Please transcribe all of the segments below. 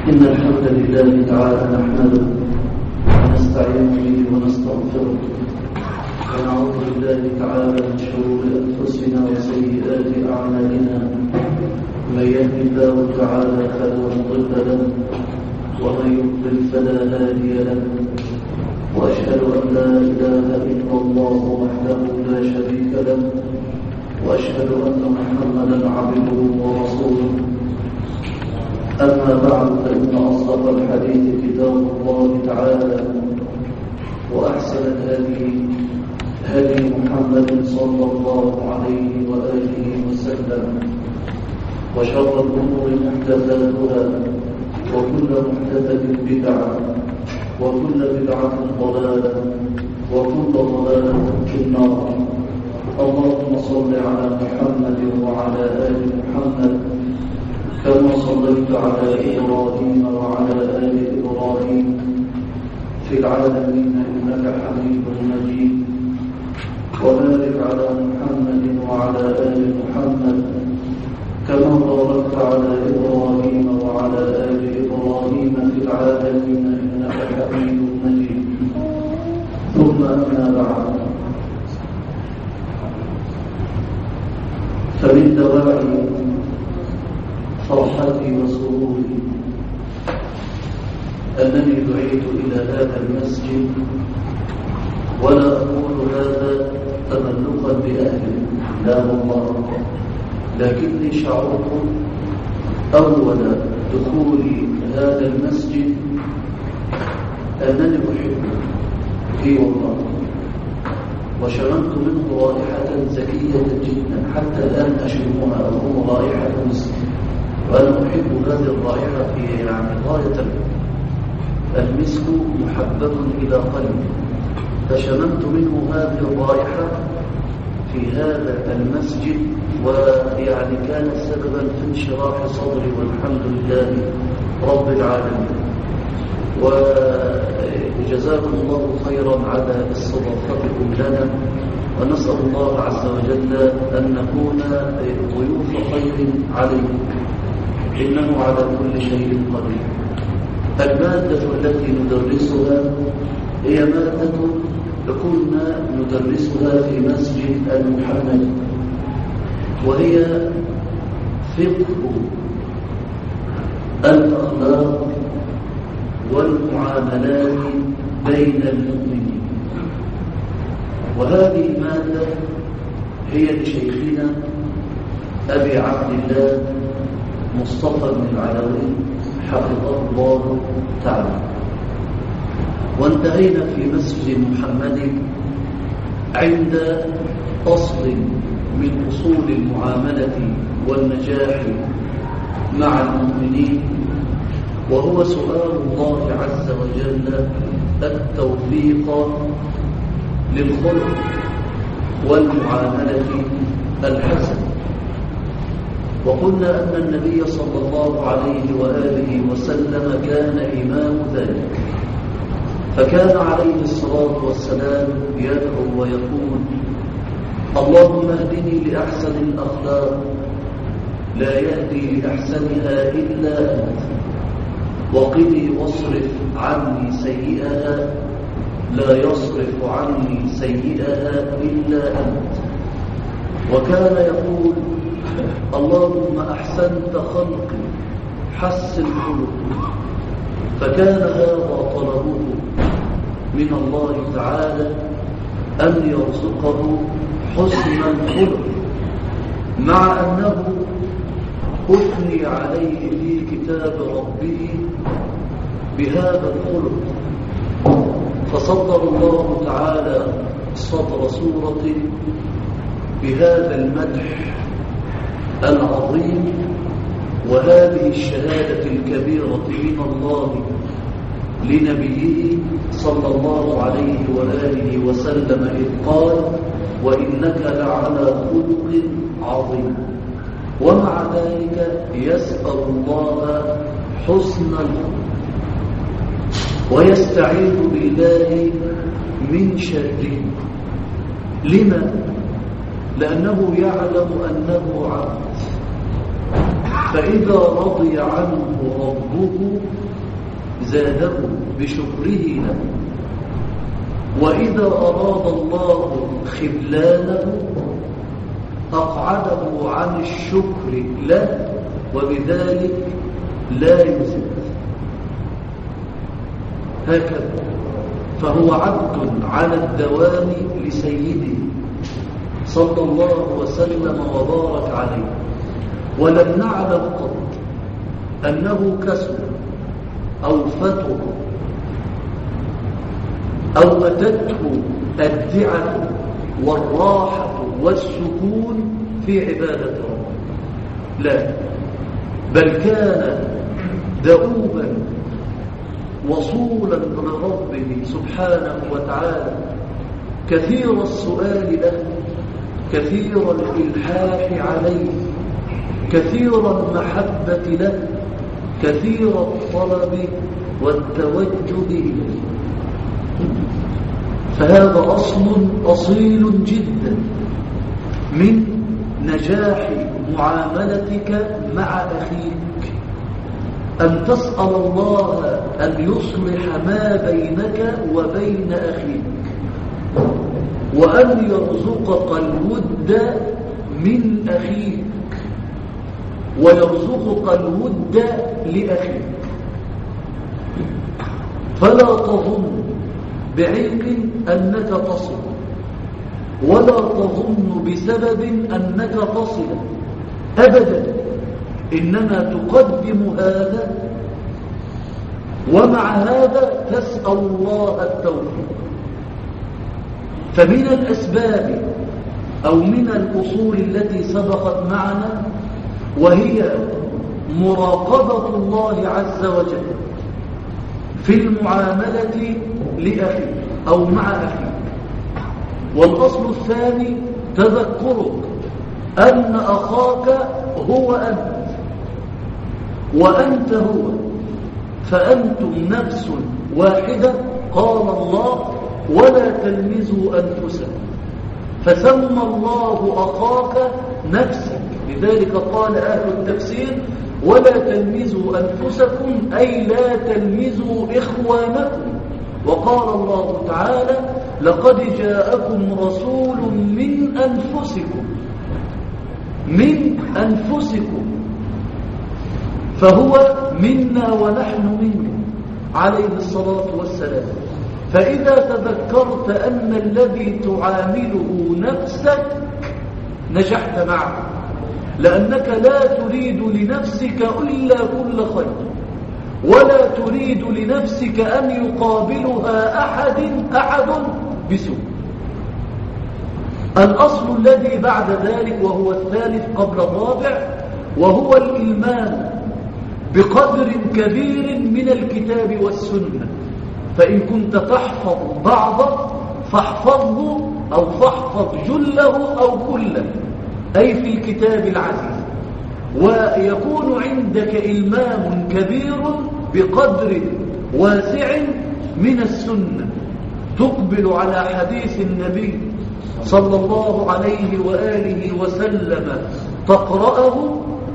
إن الحمد لله تعالى نحمده ونستعين به ونستغفره ونعوذ بالله تعالى من شرور أنفسنا وسيئات أعمالنا. من يهد الله تعالى فلا مضل له ومن يضلل فلا هادي له، وأشهد أن لا إله إلا الله وحده لا شريك له، وأشهد أن محمدا عبده ورسوله. أما بعد، فإن أصدق الحديث كتاب الله تعالى، وأحسن الهدي هدي محمد صلى الله عليه وآله وسلم، وشر الأمور محدثاتها، وكل محدثة بدعة، وكل بدعة ضلالة، وكل ضلالة في النار. اللهم صل على محمد وعلى آل محمد كما صليت على إبراهيم وعلى آل إبراهيم في العالمين إنك حميد مجيد، وبارك على محمد وعلى آل محمد كما باركت على إبراهيم وعلى آل إبراهيم في العالمين إنك حميد مجيد. ثم أما بعد، فمن دواعي فرحتي وسروري أنني دعيت إلى هذا المسجد، ولا أقول هذا تملقا بأهله، لا والله، لكني شعرت أول دخولي هذا المسجد أنني أحبه، إي والله، وشممت منه رائحة زكية جدا، حتى الآن أشمها أظن رائحة مسك، وأنا أحب هذه الرائحة في غاية المسك محبب إلى قلبي، فشممت منه هذه الرائحة في هذا المسجد، كانت سببا في انشراح صدري، والحمد لله رب العالمين. وجزاكم الله خيرا على استضافتكم لنا، ونسأل الله عز وجل أن نكون ضيوف خير عليكم، إنه على كل شيء قدير. المادة التي ندرسها هي مادة كنا ندرسها في مسجد المحمدي، وهي فقه الأخلاق والمعاملات بين المؤمنين. وهذه المادة هي لشيخنا أبي عبد الله مصطفى بن العلوي حفظه الله تعالى. وانتهينا في مسجد محمد عند أصل من أصول المعاملة والنجاح مع المؤمنين، وهو سؤال الله عز وجل التوفيق للخلق والمعاملة الحسنة. وقلنا أن النبي صلى الله عليه وآله وسلم كان إمام ذلك، فكان عليه الصلاة والسلام يدعو ويقول: اللهم اهدني لأحسن الأخلاق، لا يهدي لأحسنها إلا أنت، وقني واصرف عني سيئها، لا يصرف عني سيئها إلا أنت. وكان يقول: اللهم أحسنت خلقي حسن خلقي. فكان هذا طلبه من الله تعالى أن يرزقه حسن الخلق، مع أنه أثني عليه في كتاب ربه بهذا الخلق. فصدر الله تعالى صدر سورة بهذا المدح العظيم، وهذه الشهادة الكبيرة من الله لنبيه صلى الله عليه وآله وسلم، إذ قال: وإنك لعلى خلق عظيم. ومع ذلك يسأل الله حسن الخلق، ويستعيذ بالله من شره. لما؟ لأنه يعلم أنه عبد، فإذا رضي عنه ربه زاده بشكره له، وإذا أراد الله خذلانه أقعده عن الشكر له، وبذلك لا يزيد. هكذا فهو عبد على الدوام لسيده صلى الله وسلم وبارك عليه، ولم نعلم قط أنه كسر أو فتر أو أتته الدعة والراحة والسكون في عبادة ربه، لا، بل كان دؤوبا وصولا لربه سبحانه وتعالى، كثير السؤال له، كثير الإلحاح عليه، كثير المحبة له، كثير الطلب والتوجه إليه. فهذا أصل أصيل جدا من نجاح معاملتك مع أخيك، أن تسأل الله أن يصلح ما بينك وبين أخيك، وأن يرزقك الود من أخيك، ويرزقك الود لأخيك. فلا تظن بعلم أنك تصل، ولا تظن بسبب أنك تصل أبدا، إنما تقدم هذا، ومع هذا تسأل الله التوفيق. فمن الأسباب أو من الأصول التي سبقت معنا، وهي مراقبة الله عز وجل في المعاملة لأخيك أو مع أخيك. والأصل الثاني تذكرك أن أخاك هو أنت وأنت هو، فأنتم نفس واحدة، قال الله ولا تلمزوا أنفسكم، فسمى الله أخاك نفسك. لذلك قال أهل التفسير ولا تلمزوا أنفسكم، أي لا تلمزوا إخوانكم. وقال الله تعالى لقد جاءكم رسول من أنفسكم، من أنفسكم، فهو منا ونحن منه عليه الصلاة والسلام. فإذا تذكرت أن الذي تعامله نفسك نجحت معه، لأنك لا تريد لنفسك إلا كل خير، ولا تريد لنفسك أن يقابلها أحد بسوء. الأصل الذي بعد ذلك وهو الثالث قبل الرابع، وهو الإيمان بقدر كبير من الكتاب والسنة. فإن كنت تحفظ بعضه فاحفظه، أو فاحفظ جله أو كله، أي في الكتاب العزيز. ويكون عندك إلمام كبير بقدر واسع من السنة، تقبل على حديث النبي صلى الله عليه وآله وسلم، تقرأه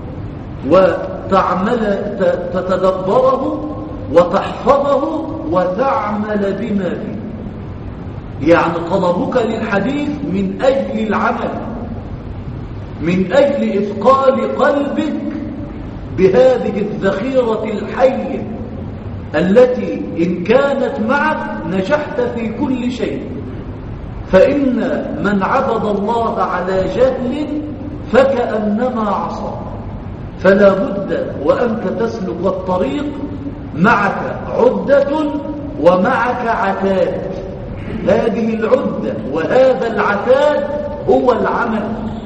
تتدبره وتحفظه وتعمل بما فيه. يعني طلبك للحديث من أجل العمل، من أجل إثقال قلبك بهذه الذخيرة الحية التي إن كانت معك نجحت في كل شيء. فإن من عبد الله على جهل فكأنما عصى. فلا بد وأنت تسلك الطريق معك عدة ومعك عتاد. هذه العدة وهذا العتاد هو العمل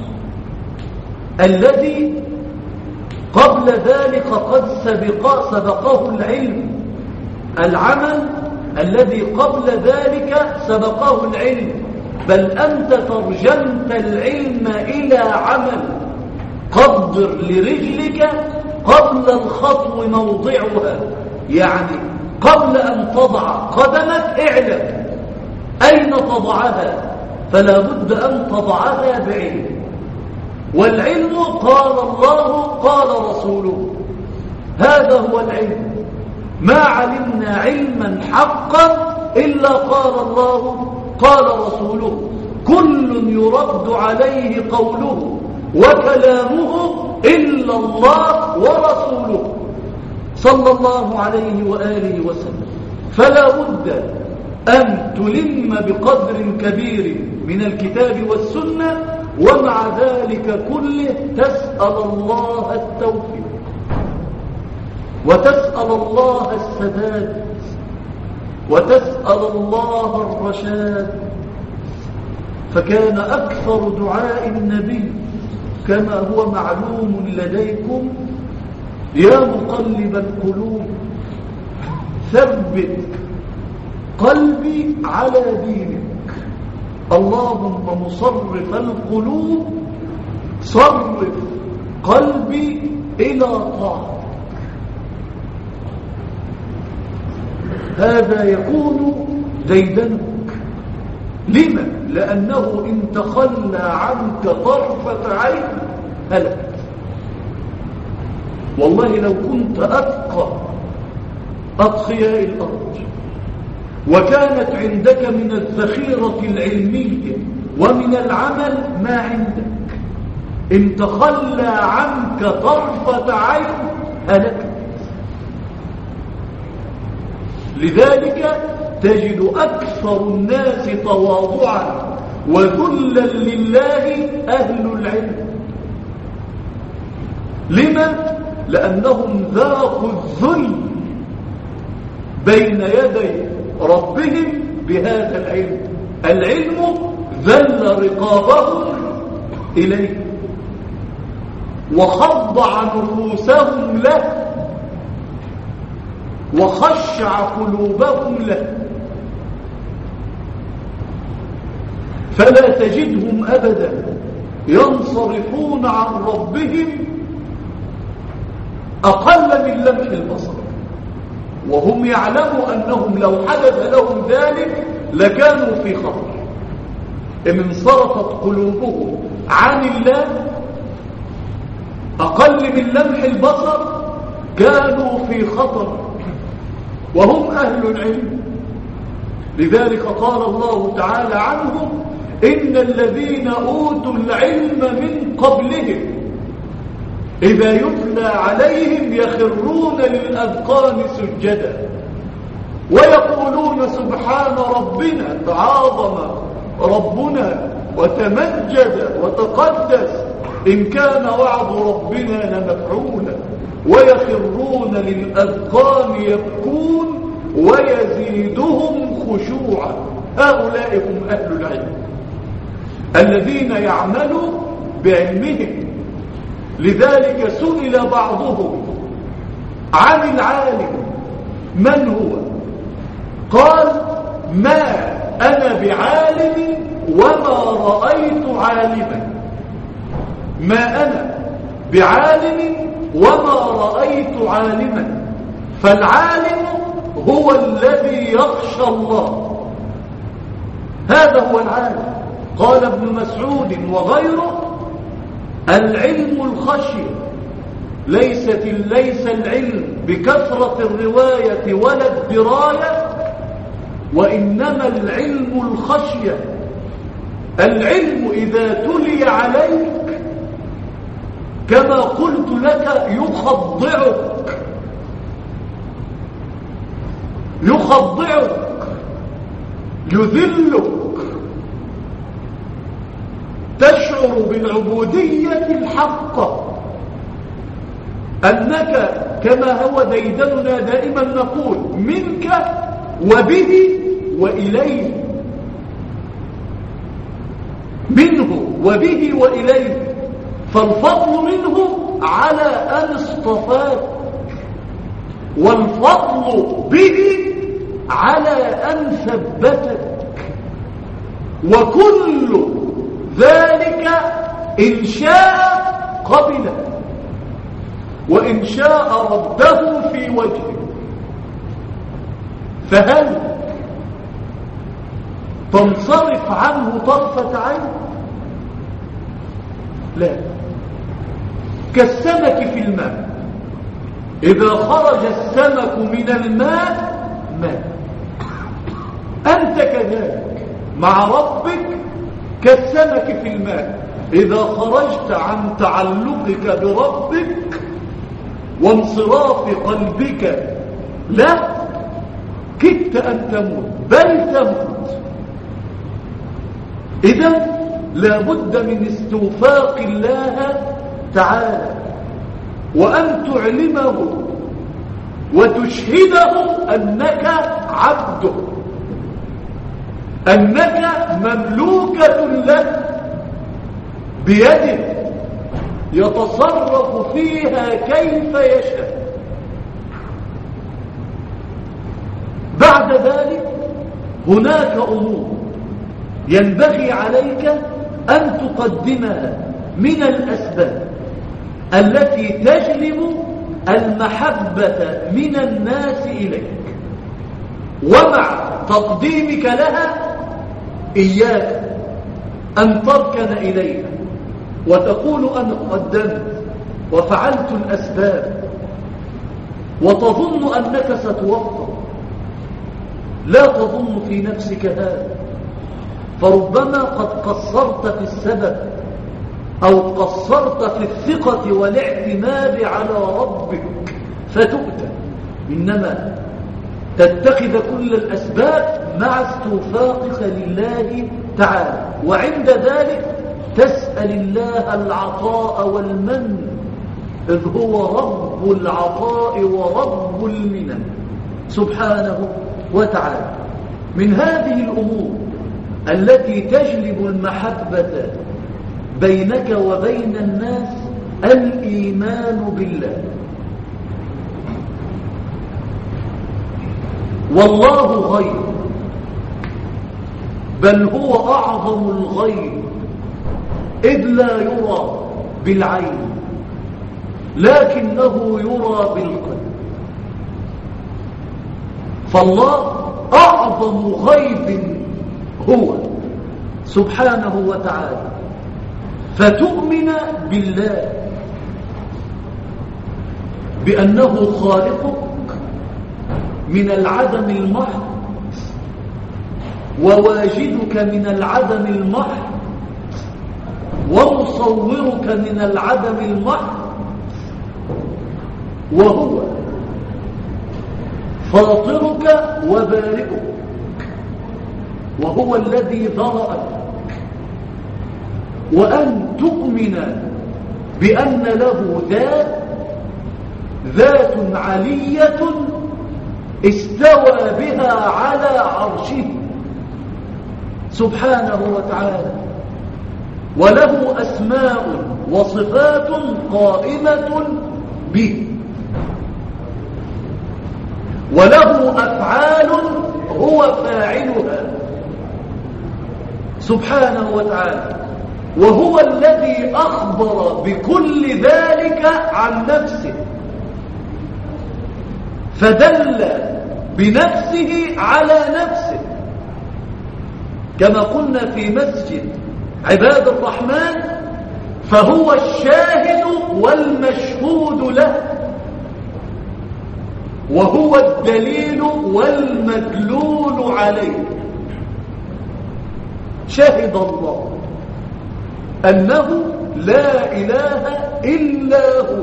الذي قبل ذلك قد سبقه العلم. العمل الذي قبل ذلك سبقه العلم، بل أنت ترجمت العلم إلى عمل. قدر لرجلك قبل الخطو موضعها، يعني قبل أن تضع قدمك اعلم أين تضعها، فلا بد أن تضعها بعلم. والعلم قال الله قال رسوله، هذا هو العلم. ما علمنا علما حقا إلا قال الله قال رسوله، كل يرد عليه قوله وكلامه إلا الله ورسوله صلى الله عليه وآله وسلم. فلا بد أن تلم بقدر كبير من الكتاب والسنة، ومع ذلك كله تسأل الله التوفيق وتسأل الله السداد وتسأل الله الرشاد. فكان أكثر دعاء النبي كما هو معلوم لديكم: يا مقلب القلوب ثبت قلبي على دينك، اللهم مصرف القلوب صرف قلبي إلى طاعتك. هذا يكون ديدنك. لما؟ لأنه إن تخلى عنك طرفة عين هلكت. والله لو كنت أتقى أتقياء الأرض وكانت عندك من الذخيرة العلمية ومن العمل ما عندك، إن تخلى عنك طرفة عين هلكت. لذلك تجد أكثر الناس تواضعا وذلا لله أهل العلم. لما؟ لأنهم ذاقوا الذل بين يدي ربهم بهذا العلم. العلم ذل رقابهم إليه وخضع نفوسهم له وخشع قلوبهم له. فلا تجدهم أبدا ينصرفون عن ربهم أقل من لمح البصر، وهم يعلموا أنهم لو حدث لهم ذلك لكانوا في خطر. إن انصرفت قلوبهم عن الله أقل من لمح البصر كانوا في خطر، وهم أهل العلم. لذلك قال الله تعالى عنهم: إن الذين أوتوا العلم من قبلهم إذا يتلى عليهم يخرون للأذقان سجدا ويقولون سبحان ربنا، تعاظم ربنا وتمجد وتقدس إن كان وعد ربنا لمفعولا، ويخرون للأذقان يبكون ويزيدهم خشوعا. هؤلاء هم أهل العلم الذين يعملوا بعلمهم. لذلك سئل بعضهم عن العالم من هو؟ قال: ما أنا بعالم وما رأيت عالما. ما أنا بعالم وما رأيت عالما. فالعالم هو الذي يخشى الله، هذا هو العالم. قال ابن مسعود وغيره: العلم الخشية، ليس العلم بكثرة الرواية ولا الدراية، وإنما العلم الخشية. العلم إذا تلي عليك كما قلت لك يخضعك يذلك، تشعر بالعبودية الحقة، أنك كما هو ديدننا دائما نقول: منك وبه وإليه، منه وبه وإليه. فالفضل منه على أن اصطفاك، والفضل به على أن ثبتك، وكل ذلك إن شاء قبله وإن شاء رده في وجهه. فهل تنصرف عنه طرفة عين؟ لا. كالسمك في الماء إذا خرج السمك من الماء مات. أنت كذلك مع ربك كالسمك في الماء، إذا خرجت عن تعلقك بربك وانصراف قلبك له كدت أن تموت، بل تموت. إذن لا بد من استوفاق الله تعالى، وأن تعلمه وتشهده أنك عبده، أنك مملوكة له بيده يتصرف فيها كيف يشاء. بعد ذلك هناك أمور ينبغي عليك أن تقدمها من الأسباب التي تجلب المحبة من الناس إليك، ومع تقديمك لها إياك أن تركن إليها وتقول أنا قدمت وفعلت الأسباب وتظن أنك ستوفق. لا تظن في نفسك هذا، فربما قد قصرت في السبب أو قصرت في الثقة والاعتماد على ربك فتؤتى، إنما تتخذ كل الأسباب مع استوفاقك لله تعالى، وعند ذلك تسأل الله العطاء والمن، إذ هو رب العطاء ورب المنن سبحانه وتعالى. من هذه الأمور التي تجلب المحبة بينك وبين الناس الإيمان بالله. والله غيب، بل هو أعظم الغيب، إذ لا يرى بالعين لكنه يرى بالقلب. فالله أعظم غيب هو سبحانه وتعالى، فتؤمن بالله بأنه خالقك من العدم المحض، وواجدك من العدم المحض، ومصورك من العدم المحض، وهو فاطرك وبارئك، وهو الذي ذرأك. وأن تؤمن بأن له ذات علية استوى بها على عرشه سبحانه وتعالى، وله أسماء وصفات قائمة به، وله أفعال هو فاعلها سبحانه وتعالى، وهو الذي أخبر بكل ذلك عن نفسه، فدل بنفسه على نفسه، كما قلنا في مسجد عباد الرحمن، فهو الشاهد والمشهود له، وهو الدليل والمدلول عليه. شهد الله أنه لا إله إلا هو.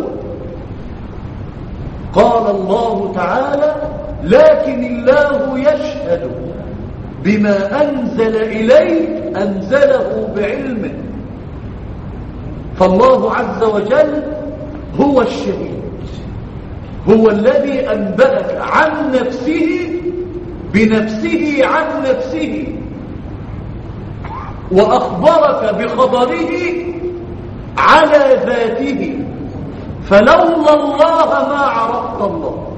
قال الله تعالى: لكن الله يشهد بما أنزل إليك أنزله بعلمه. فالله عز وجل هو الشهيد، هو الذي أنبأك عن نفسه بنفسه عن نفسه، وأخبرك بخبره على ذاته، فلولا الله ما عرفت الله.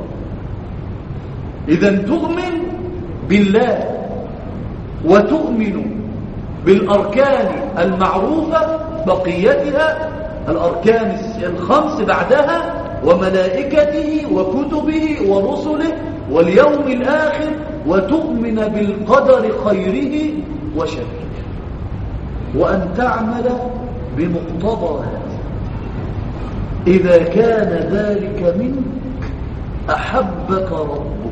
إذن تؤمن بالله وتؤمن بالأركان المعروفة بقيتها، الأركان الخمس بعدها، وملائكته وكتبه ورسله واليوم الآخر، وتؤمن بالقدر خيره وشره، وأن تعمل بمقتضى هذا. إذا كان ذلك منك أحبك ربك،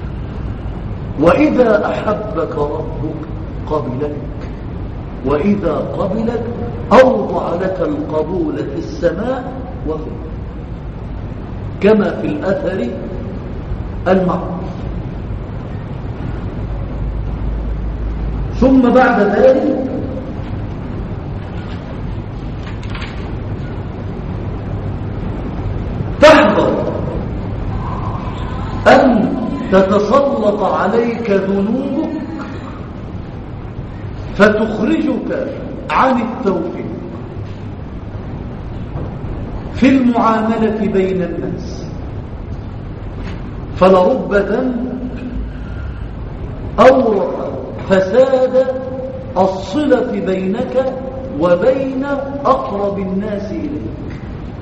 وإذا أحبك ربك قبلك، وإذا قبلك أوضع لك القبول في السماء وفي الأرض، كما في الأثر المعروف. ثم بعد ذلك تحذر أن تتسلط عليك ذنوبك فتخرجك عن التوفيق في المعاملة بين الناس. فلرب ذنب أورث فساد الصلة بينك وبين أقرب الناس إليك،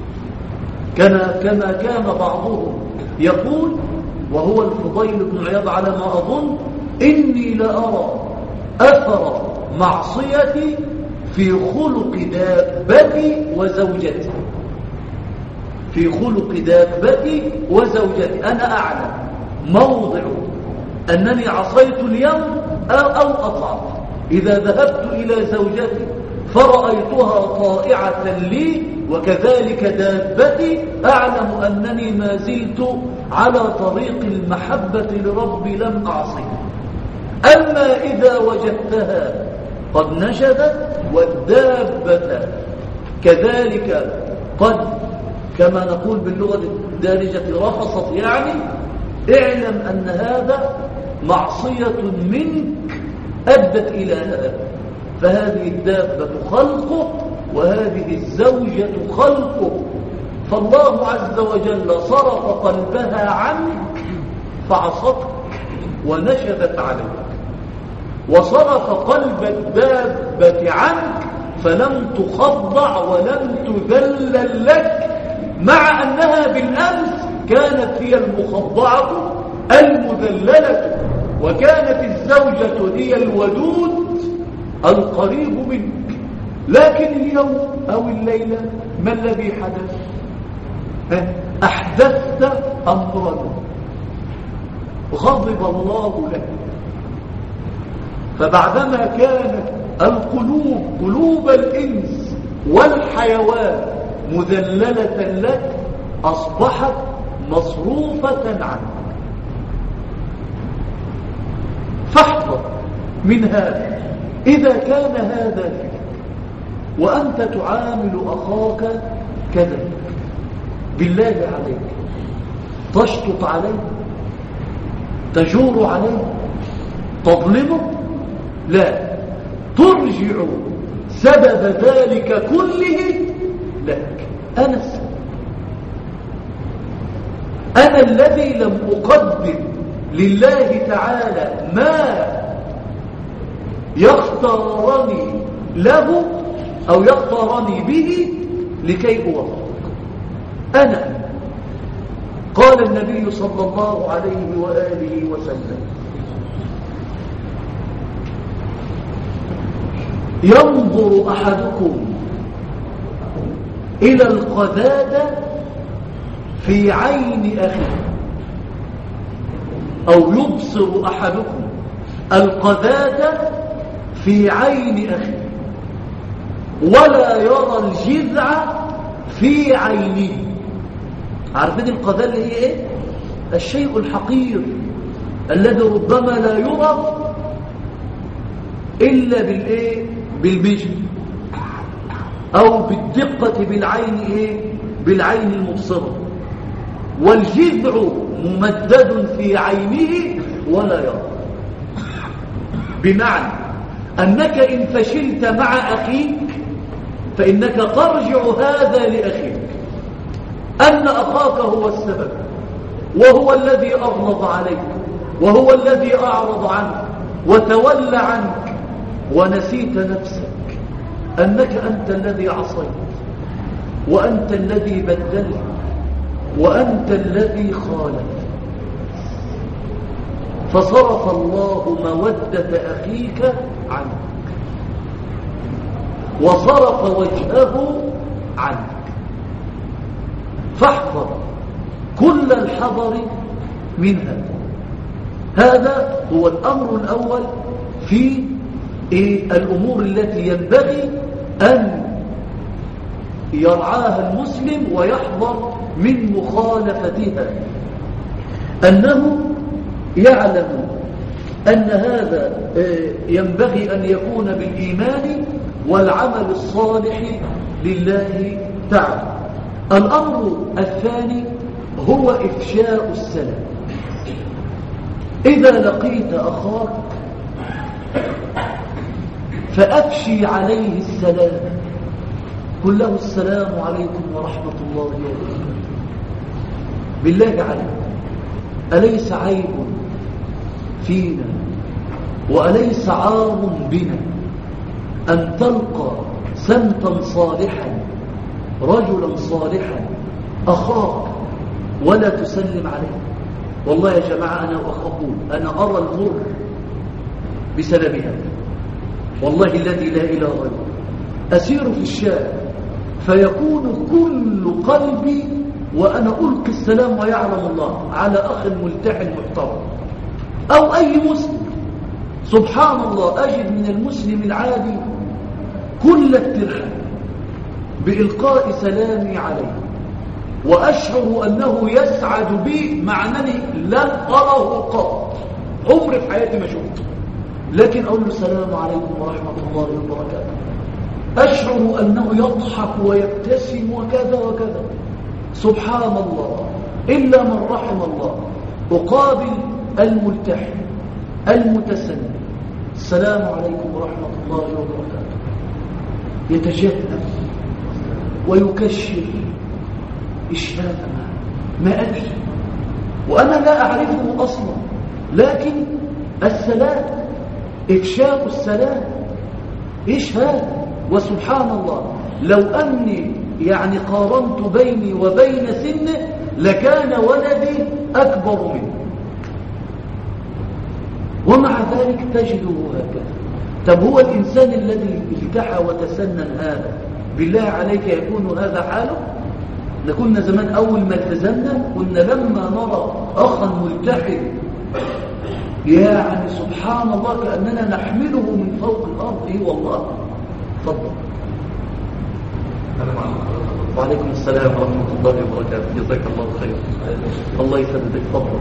كما كان بعضهم يقول، وهو الفضيل بن عياض على ما أظن: إني لأرى أثر معصيتي في خلق دابتي وزوجتي، في خلق دابتي وزوجتي. أنا أعلم موضع أنني عصيت اليوم أو أطعت. إذا ذهبت إلى زوجتي فرأيتها طائعة لي وكذلك دابتي، أعلم أنني ما زلت على طريق المحبة لربي لم أعصيه. أما إذا وجدتها قد نشدت والدابة كذلك قد، كما نقول باللغة الدارجة، رفصت، يعني اعلم أن هذا معصية منك أدت إلى هذا. فهذه الدابة خلقه وهذه الزوجة خلقه، فالله عز وجل صرف قلبها عنك فعصتك ونشدت عليك، وصرف قلب الدابة عنك فلم تخضع ولم تذلل لك، مع أنها بالأمس كانت هي المخضعة المذللة، وكانت الزوجة هي الودود القريب منك. لكن اليوم أو الليلة ما الذي حدث؟ أحدثت أمرا غضب الله لك. فبعدما كانت القلوب، قلوب الإنس والحيوان، مذللة لك، أصبحت مصروفة عنك. فاحذر من هذا. إذا كان هذا فيك وأنت تعامل أخاك كذلك، بالله عليك تشطط عليه، تجور عليه، تظلمه؟ لا، ترجع سبب ذلك كله لك. أنا السبب، أنا الذي لم أقدم لله تعالى ما يختارني له أو يختارني به لكي أوفق. أنا، قال النبي صلى الله عليه وآله وسلم: ينظر أحدكم إلى القذاة في عين أخيه، أو يبصر أحدكم القذاة في عين أخيه ولا يرى الجذع في عينه. عارفين القذاة اللي هي إيه؟ الشيء الحقير الذي ربما لا يرى إلا بالإيه؟ بالبجر أو بالدقة بالعين إيه؟ بالعين المبصرة. والجذع ممدد في عينه ولا يرى. بمعنى أنك إن فشلت مع أخيك فإنك ترجع هذا لأخيك، أن أخاك هو السبب، وهو الذي أغلظ عليك، وهو الذي أعرض عنك وتولى عنك، ونسيت نفسك أنك أنت الذي عصيت، وأنت الذي بدلت، وأنت الذي خالفت. فصرف الله مودة أخيك عنك وصرف وجهه عنك. فاحذر كل الحذر منها. هذا هو الأمر الأول في الأمور التي ينبغي أن يرعاها المسلم ويحذر من مخالفتها، أنه يعلم أن هذا ينبغي أن يكون بالإيمان والعمل الصالح لله تعالى. الأمر الثاني هو إفشاء السلام. إذا لقيت أخاك فأفشي عليه السلام، قل له السلام عليكم ورحمة الله وبركاته. بالله عليك، أليس عيب فينا وأليس عار بنا أن تلقى سمتا صالحا رجلا صالحا أخاك ولا تسلم عليه؟ والله يا جماعة أنا أقول أنا أرى المر بسببها، والله الذي لا إله غيره. أسير في الشارع فيكون كل قلبي وأنا ألقي السلام ويعلم الله على أخ ملتحن محترم أو أي مسلم. سبحان الله، أجد من المسلم العادي كل الترحم بإلقاء سلامي عليه، وأشعر أنه يسعد بي مع أنني لم أره قط، عمري في حياتي ما شفته، لكن أقول له السلام عليكم ورحمة الله وبركاته، أشعر أنه يضحك ويبتسم وكذا وكذا. سبحان الله، إلا من رحم الله. أقابل الملتحن المتسنن، السلام عليكم ورحمة الله وبركاته، يتجنب ويكشف إشهادا ما أدري وأنا لا أعرفه أصلا، لكن السلام، إفشاء السلام، إيش هذا؟ وسبحان الله، لو أني يعني قارنت بيني وبين سنه لكان ولدي أكبر منه، ومع ذلك تجده هكذا. طب هو الإنسان الذي التحى وتسنن هذا بالله عليك يكون هذا حاله؟ كنا زمان أول ما التزمنا كنا لما نرى أخا ملتحي يعني سبحان الله كأننا نحمله من فوق الأرض. إيه والله. تفضل. وعليكم السلام ورحمة الله وبركاته، جزاك الله خير. الله يسددك. تفضل.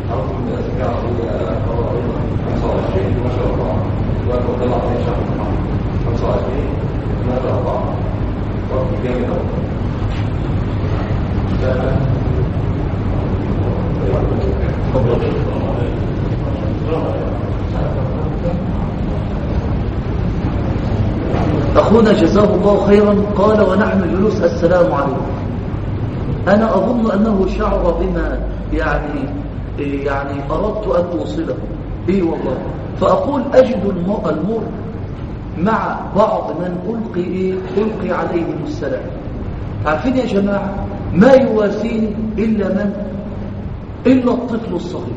أخونا جزاه الله خيرا قال ونحن جلوس السلام عليكم. أنا أظن أنه شعر بما يعني أردت أن أوصله. إيه والله. فأقول أجد المر مع بعض من ألقي عليهم السلام. عارفين يا جماعة ما يواسيني إلا الطفل الصغير،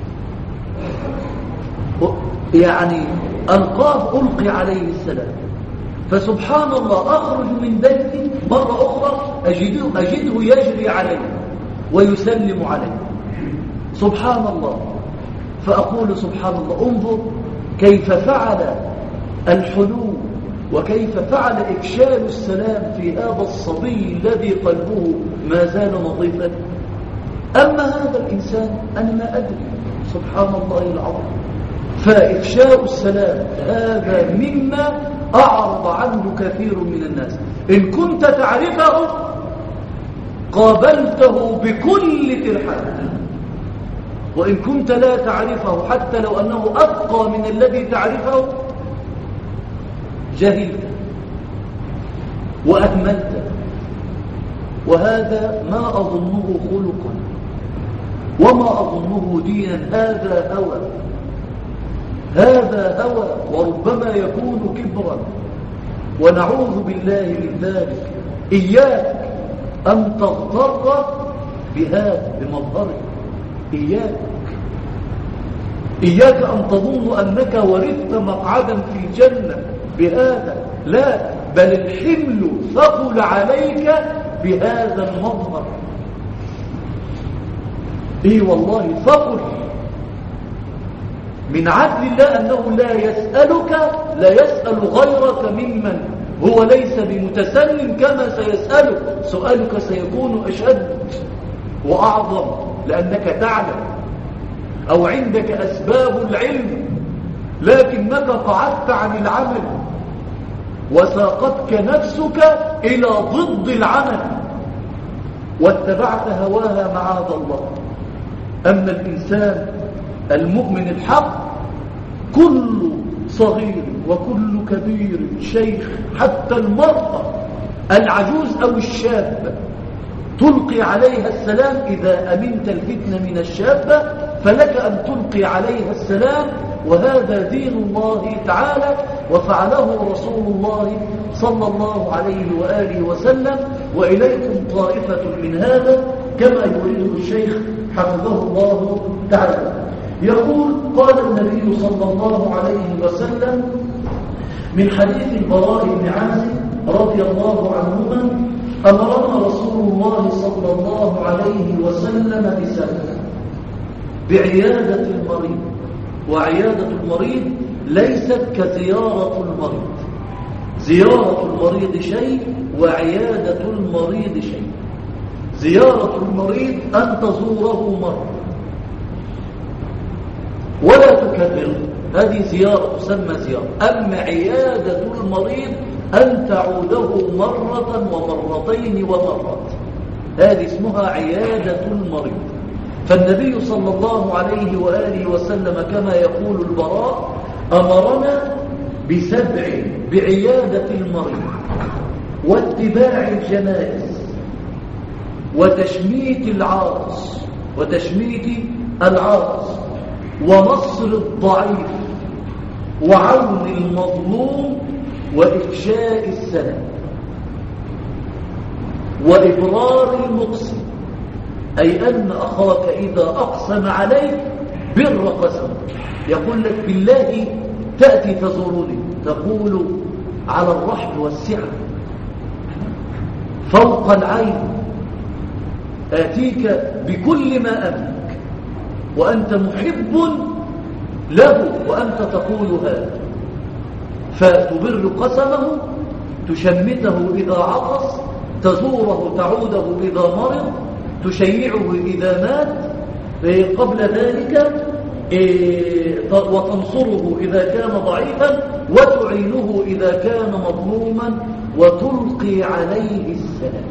يعني ألقي عليه السلام، فسبحان الله أخرج من بيتي مرة أخرى أجده يجري علي ويسلم علي. سبحان الله. فأقول سبحان الله، انظر كيف فعل الحلول وكيف فعل إفشال السلام في هذا الصبي الذي قلبه ما زال نظيفا. أما هذا الإنسان أنا ما أدري. سبحان الله العظيم. فإفشاء السلام هذا مما أعرض عنه كثير من الناس. إن كنت تعرفه قابلته بكل ترحاب، وإن كنت لا تعرفه حتى لو أنه أتقى من الذي تعرفه جهلت وأهملت، وهذا ما أظنه خلقا وما أظنه دينا. هذا هوى وربما يكون كبرا، ونعوذ بالله من ذلك. إياك أن تغتر بهذا بمظهره، إياك أن تظن أنك ورثت مقعدا في الجنة بهذا، لا، بل الحمل ثقل عليك بهذا المظهر. إيه والله فقل من عدل الله أنه لا يسأل غيرك ممن هو ليس بمتسلم كما سيسألك. سؤالك سيكون أشد وأعظم لأنك تعلم أو عندك أسباب العلم، لكنك قعدت عن العمل وساقتك نفسك إلى ضد العمل واتبعت هواها معاذ الله. أما الإنسان المؤمن الحق كل صغير وكل كبير شيخ حتى المرأة العجوز أو الشاب تلقي عليها السلام. إذا أمنت الفتنة من الشابة فلك أن تلقي عليها السلام، وهذا دين الله تعالى وفعله رسول الله صلى الله عليه وآله وسلم. وإليكم طائفة من هذا كما يريده الشيخ حفظه الله تعالى. يقول قال النبي صلى الله عليه وسلم من حديث البراء بن عازب رضي الله عنهما: أمرنا رسول الله صلى الله عليه وسلم بسنة بعيادة المريض. وعيادة المريض ليست كزيارة المريض، زيارة المريض شيء وعيادة المريض شيء. زيارة المريض أن تزوره مرة ولا تكرره، هذه زيارة تسمى زيارة. أما عيادة المريض أن تعوده مرة ومرتين ومرات، هذه اسمها عيادة المريض. فالنبي صلى الله عليه وآله وسلم كما يقول البراء أمرنا بسبع: بعيادة المريض، واتباع الجنائز، وتشميت العاطس، ونصر الضعيف، وعون المظلوم، وإفشاء السلام، وإبرار المقسم، أي أن أخاك إذا أقسم عليك بر قسم، يقول لك بالله تأتي تزورني، تقول على الرحب والسعة فوق العين، آتيك بكل ما أملك وأنت محب له وأنت تقول هذا، فتبر قسمه، تشمته إذا عطس، تزوره تعوده إذا مرض، تشيعه إذا مات قبل ذلك، وتنصره إذا كان ضعيفا، وتعينه إذا كان مظلوما، وتلقي عليه السلام.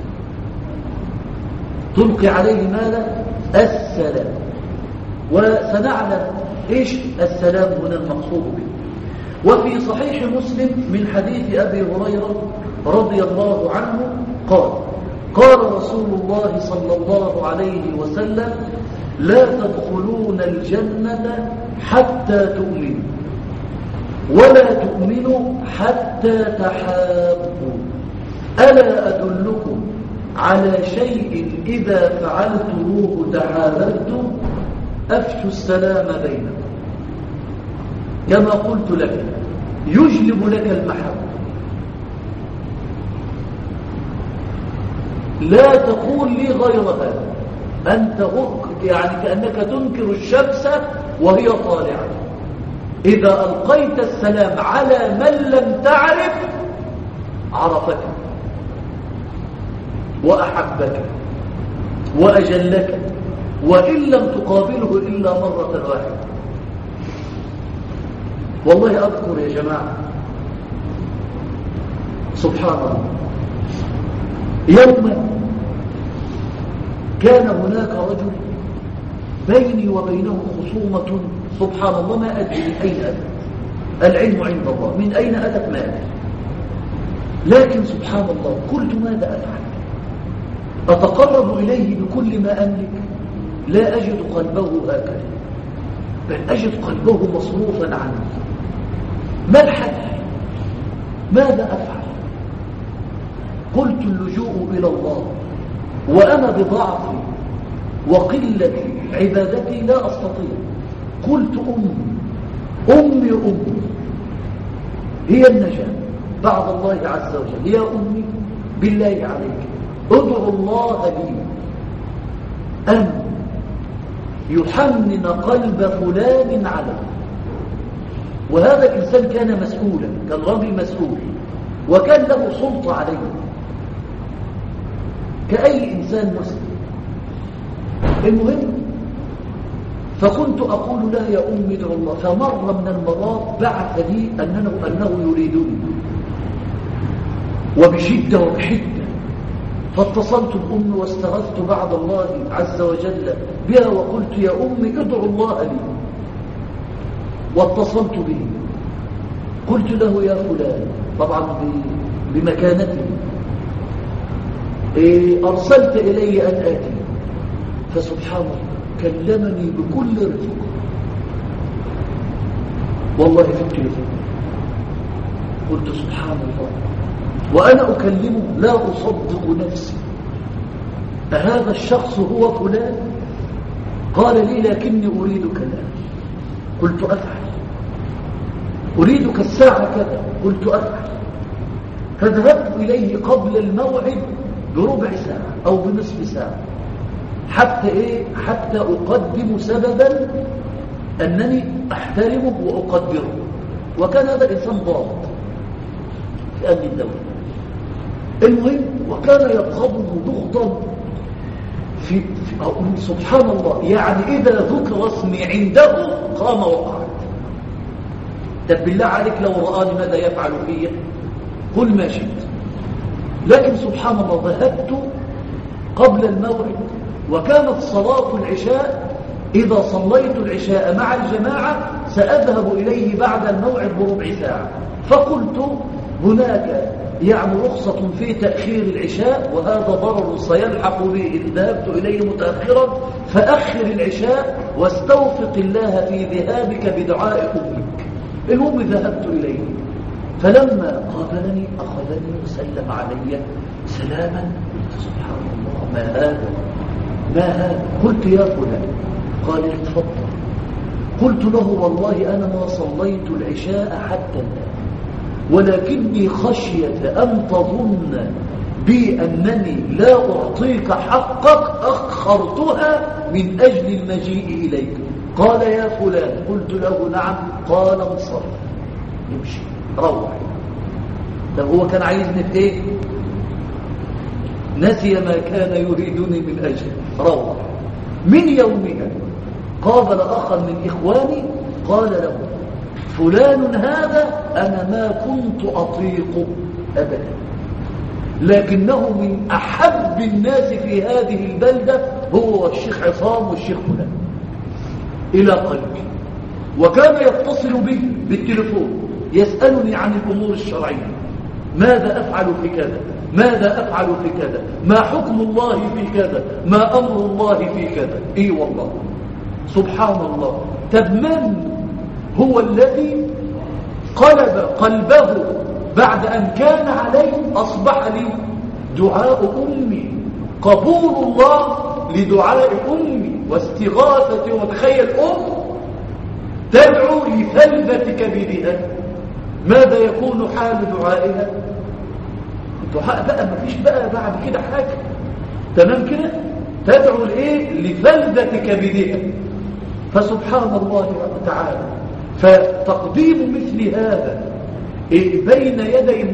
تلقي عليه ماذا؟ السلام. وسنعلم إيش السلام هنا المقصود به. وفي صحيح مسلم من حديث أبي هريرة رضي الله عنه قال رسول الله صلى الله عليه وسلم: لا تدخلون الجنة حتى تؤمنوا، ولا تؤمنوا حتى تحابوا. ألا أدلكم على شيء إذا فعلتموه تحاببتم؟ أفشوا السلام بينكم. كما قلت لك يجلب لك المحبة. لا تقول لي غير هذا، أنت يعني كأنك تنكر الشمس وهي طالعة. إذا ألقيت السلام على من لم تعرف عرفك وأحبك وأجلك، وإن لم تقابله إلا مرة واحدة. والله أذكر يا جماعة سبحان الله، يوما كان هناك رجل بيني وبينه خصومة، سبحان الله ما أدري من أين أتت، العلم عند الله، من أين أتت ما أدري، لكن سبحان الله قلت ماذا أفعل؟ أتقرب إليه بكل ما أملك؟ لا أجد قلبه هكذا، بل أجد قلبه مصروفا عنه. ما الحل؟ ماذا أفعل؟ قلت اللجوء إلى الله، وأنا بضعفي وقلة عبادتي لا أستطيع. قلت أمي هي النجاة بعد الله عز وجل. يا أمي بالله عليك ادعو الله لي أن يحنن قلب فلان عليه. وهذا الإنسان كان مسؤولا، كان راجل مسؤول وكان له سلطة عليه كأي إنسان مسلم. المهم فكنت أقول لها يا أمي ادعو الله، فمر من المرات بعث لي أنه يريدني وبشدة وبحدة، فاتصلت بأمي واستغثت بعد الله عز وجل بها وقلت يا أمي ادعو الله لي، واتصلت به قلت له يا فلان، طبعا بمكانته، أرسلت إلي أن آتي، فسبحان الله كلمني بكل رفق والله في التليفون. قلت سبحان الله وأنا أكلمه لا أصدق نفسي، أهذا الشخص هو فلان؟ قال لي لكني أريدك الآن. قلت أفعل. أريدك الساعة كذا. قلت أفعل. فذهبت إليه قبل الموعد بربع ساعة أو بنصف ساعة حتى أقدم سببا أنني أحترمه وأقدره. وكان هذا الإنسان ضابط في أمن الدولة. المهم وكان يبغضه بغضا في سبحان الله، يعني إذا ذكر اسمي عنده قام وقعد. طب بالله عليك لو رآني ماذا يفعل فيه؟ قل ما شئت. لكن سبحان الله ذهبت قبل الموعد، وكانت صلاة العشاء، إذا صليت العشاء مع الجماعة سأذهب إليه بعد الموعد بربع ساعة. فقلت هناك يعني رخصة في تأخير العشاء، وهذا ضرر سيلحق بي إن ذهبت إليه متأخرا، فأخر العشاء واستوفق الله في ذهابك بدعاء أمك. المهم ذهبت إليه، فلما قابلني أخذني وسلم علي سلاما. سبحان الله ما هذا؟ قلت يا فلان. قال لي تفضل. قلت له والله أنا ما صليت العشاء حتى الآن، ولكني خشية أن تظن بي أنني لا أعطيك حقك أخرتها من أجل المجيء إليك. قال يا فلان. قلت له نعم. قال انصرف، يمشي روح. طب هو كان عايزني في ايه؟ نسي ما كان يريدني من أجل. روح. من يومها قابل أخا من إخواني قال له فلان هذا أنا ما كنت أطيق أبدا، لكنه من أحب الناس في هذه البلدة هو والشيخ عصام والشيخ فلان إلى قلبي. وكان يتصل بي بالتليفون يسألني عن الأمور الشرعية، ماذا أفعل في كذا، ماذا أفعل في كذا، ما حكم الله في كذا، ما أمر الله في كذا. إيه والله سبحان الله. طب من هو الذي قلب قلبه بعد أن كان عليه؟ أصبح لي دعاء أمي، قبول الله لدعاء أمي واستغاثة. وتخيل تدعو لثلبة كبدها، ماذا يكون حال دعائها؟ دعاء بقى ما فيش بقى بعد كده حاجة، تمام كده؟ تدعو لثلبة كبدها. فسبحان الله تعالى، فتقديم مثل هذا بين يدي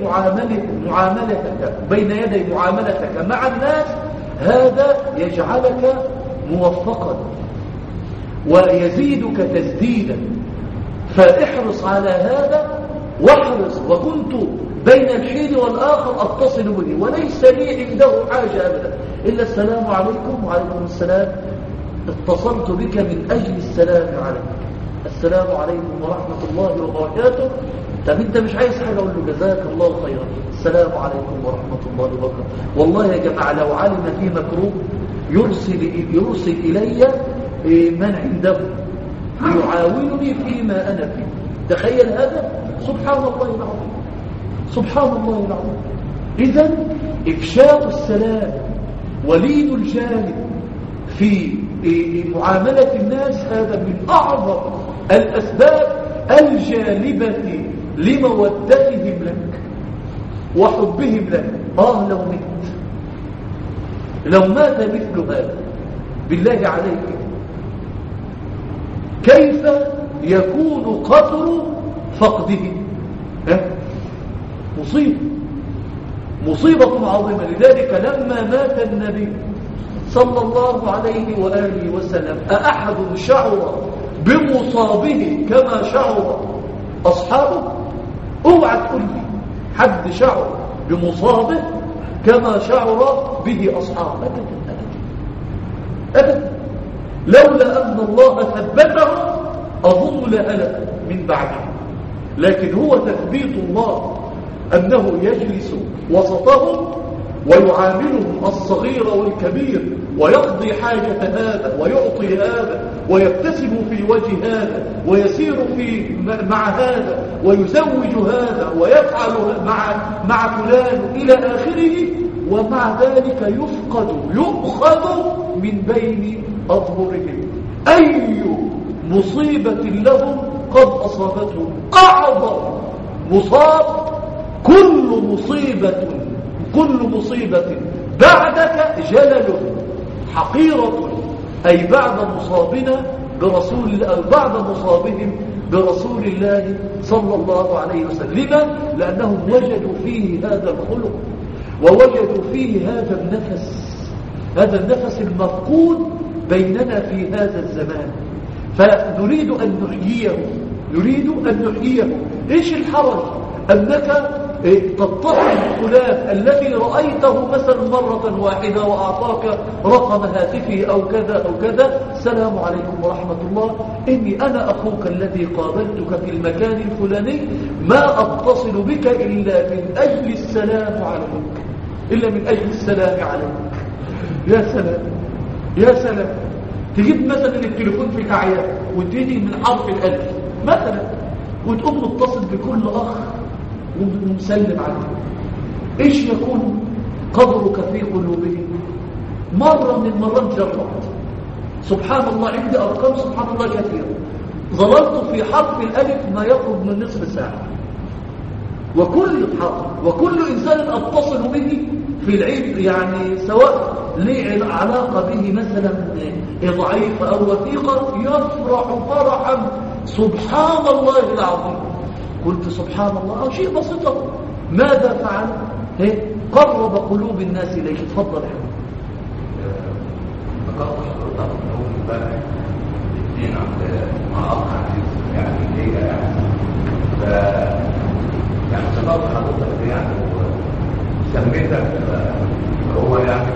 معاملتك مع الناس، هذا يجعلك موفقا ويزيدك تسديدا. فاحرص على هذا واحرص. وكنت بين الحين والآخر أتصل به وليس لي عنده حاجة أبدا إلا السلام عليكم. وعليكم السلام. اتصلت بك من أجل السلام عليك. السلام عليكم ورحمة الله وبركاته. طب انت مش عايز حاجة؟ اقول له جزاك الله خيرا، السلام عليكم ورحمة الله وبركاته. والله يا جماعة لو علم في مكروه يرسل إلي من عنده يعاونني فيما أنا فيه. تخيل هذا، سبحان الله العظيم، سبحان الله العظيم. إذن إفشاء السلام ولين الجانب في معاملة الناس هذا من أعظم الأسباب الجالبة لمودتهم لك وحبهم لك. لو مات مثل هذا بالله عليك كيف يكون قدر فقده؟ مصيبة عظيمة. لذلك لما مات النبي صلى الله عليه وآله وسلم أحد شعر بمصابه كما شعر أصحابه؟ اوعى تقول لي حد شعر بمصابه كما شعر به أصحابه، أبدا. لولا أن الله ثبته أظن لهلك من بعده، لكن هو تثبيت الله أنه يجلس وسطهم ويعاملهم الصغير والكبير، ويقضي حاجة هذا ويعطي هذا ويبتسم في وجه هذا ويسير مع هذا ويزوج هذا ويفعل مع فلان إلى آخره، ومع ذلك يؤخذ من بين أظهرهم. أي مصيبة لهم قد أصابتهم، أعظم مصاب. كل مصيبة بعدك جلل حقيرة، أي بعد مصابنا برسول الله، أو بعد مصابهم برسول الله صلى الله عليه وسلم. لما؟ لأنهم وجدوا فيه هذا الخلق، ووجدوا فيه هذا النفس المفقود بيننا في هذا الزمان، فنريد أن نحييه. إيش الحرج أنك تتصل بفلان الذي رأيته مثلا مرة واحدة وأعطاك رقم هاتفه أو كذا أو كذا، السلام عليكم ورحمة الله، إني أنا أخوك الذي قابلتك في المكان الفلاني، ما أتصل بك إلا من أجل السلام عليك. يا سلام. تجيب مثلا التليفون في الأعياد وتيجي من حرف الألف مثلا، وتقوم متصل بكل أخ ومسلم عليه. إيش يكون قدرك في قلوبهم؟ مرة من المرات جربت، سبحان الله، عندي أرقام سبحان الله كثيرة، ظللت في حرف الألف ما يقرب من نصف ساعة، وكل حرف وكل إنسان أتصل به في العلم، يعني سواء لي علاقة به مثلا ضعيفة أو وثيقة، يفرح فرحا سبحان الله العظيم. قلت سبحان الله، أو شيء بسيط. ماذا فعل؟ قرب قلوب الناس إليه. تفضل يا حبيبي. ذكرت حضرتك أول امبارح الاثنين مع أخ عزيز، يعني ليه يعني ذكرت حضرتك يعني سميتك هو يعني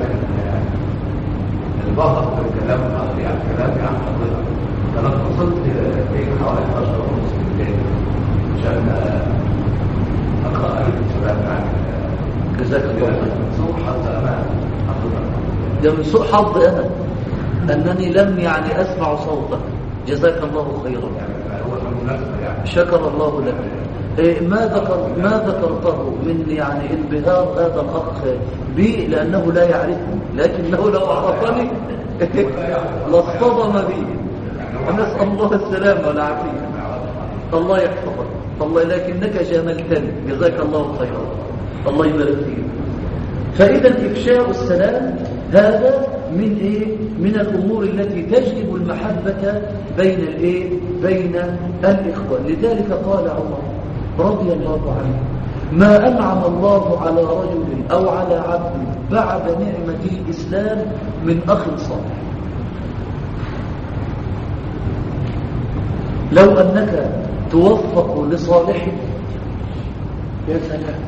البحر في الكلام، يعني كلامي عن حضرتك. أنا اتصلت بين حوالي 11:30 بالليل عشان أقرأ عليك السلام. يعني جزاك الله خير. من سوء حظ أنا حضرتك، ده من سوء حظ أنا أنني لم يعني أسمع صوتك. جزاك الله خيرا. يعني هو المناسبة يعني شكر الله لك. ما ذكرته من يعني انبهار هذا الأخ بي، لأنه لا يعرفني، لكنه لو عرفني لاصطدم بي. نسأل الله السلامة والعافية. الله يحفظك. الله، لكنك جاملتني. جزاك الله خيرا. الله يبارك فيك. فإذا إفشاء السلام هذا من الأمور التي تجلب المحبة بين الإخوة. لذلك قال عمر رضي الله عنه: ما أنعم الله على رجل أو على عبد بعد نعمة الإسلام من أخ صالح. لو أنك توفق لصالحك يا سلام،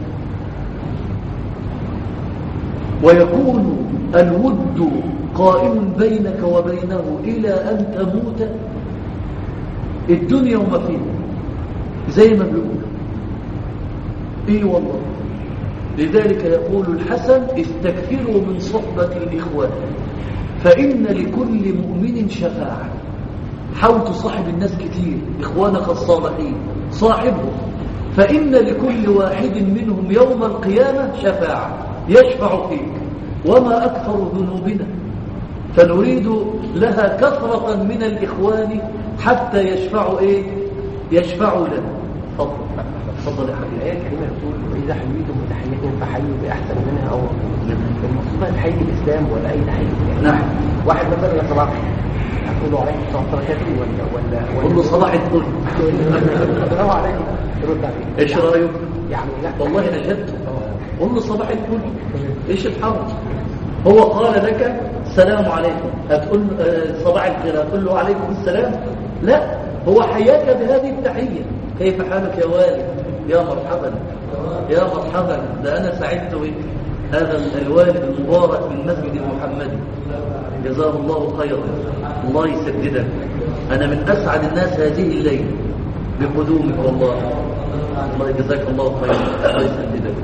ويكون الود قائم بينك وبينه إلى أن تموت، الدنيا وما فيها، زي ما بيقول. والله. لذلك يقول الحسن: استكثروا من صحبة الإخوان فإن لكل مؤمن شفاعة. حاول تصاحب الناس كتير، إخوانك الصالحين صاحبهم، فإن لكل واحد منهم يوم القيامة شفاعة، يشفع فيك. وما أكثر ذنوبنا، فنريد لها كثرة من الإخوان حتى يشفعوا لنا. اتفضل يا حبيبي. الآية الكريمة بتقول وإذا حييتم بتحية فحيوا بأحسن منها أو المقصود بقى تحية الإسلام ولا أي تحية؟ نعم. واحد مثلا يا صباح أقول له عليكم السلام وبركاته ولا قل له صباح الفل. السلام عليكم يرد عليك. ايش رايك؟ يعني لا والله اجبت. قل له صباح الفل. ايش الحرج؟ هو قال لك السلام عليكم، هتقول صباح الخير، هتقول له عليكم السلام؟ لا، هو حياك بهذه التحية. كيف حالك يا والد؟ يا مرحبا يا مرحبا، ده أنا سعدت بك. هذا الوالد المبارك من مسجد المحمدي، جزاه الله خيرا، الله يسددك. أنا من أسعد الناس هذه الليلة بقدومك، والله الله يجزاك الله خيرا، الله يسددك.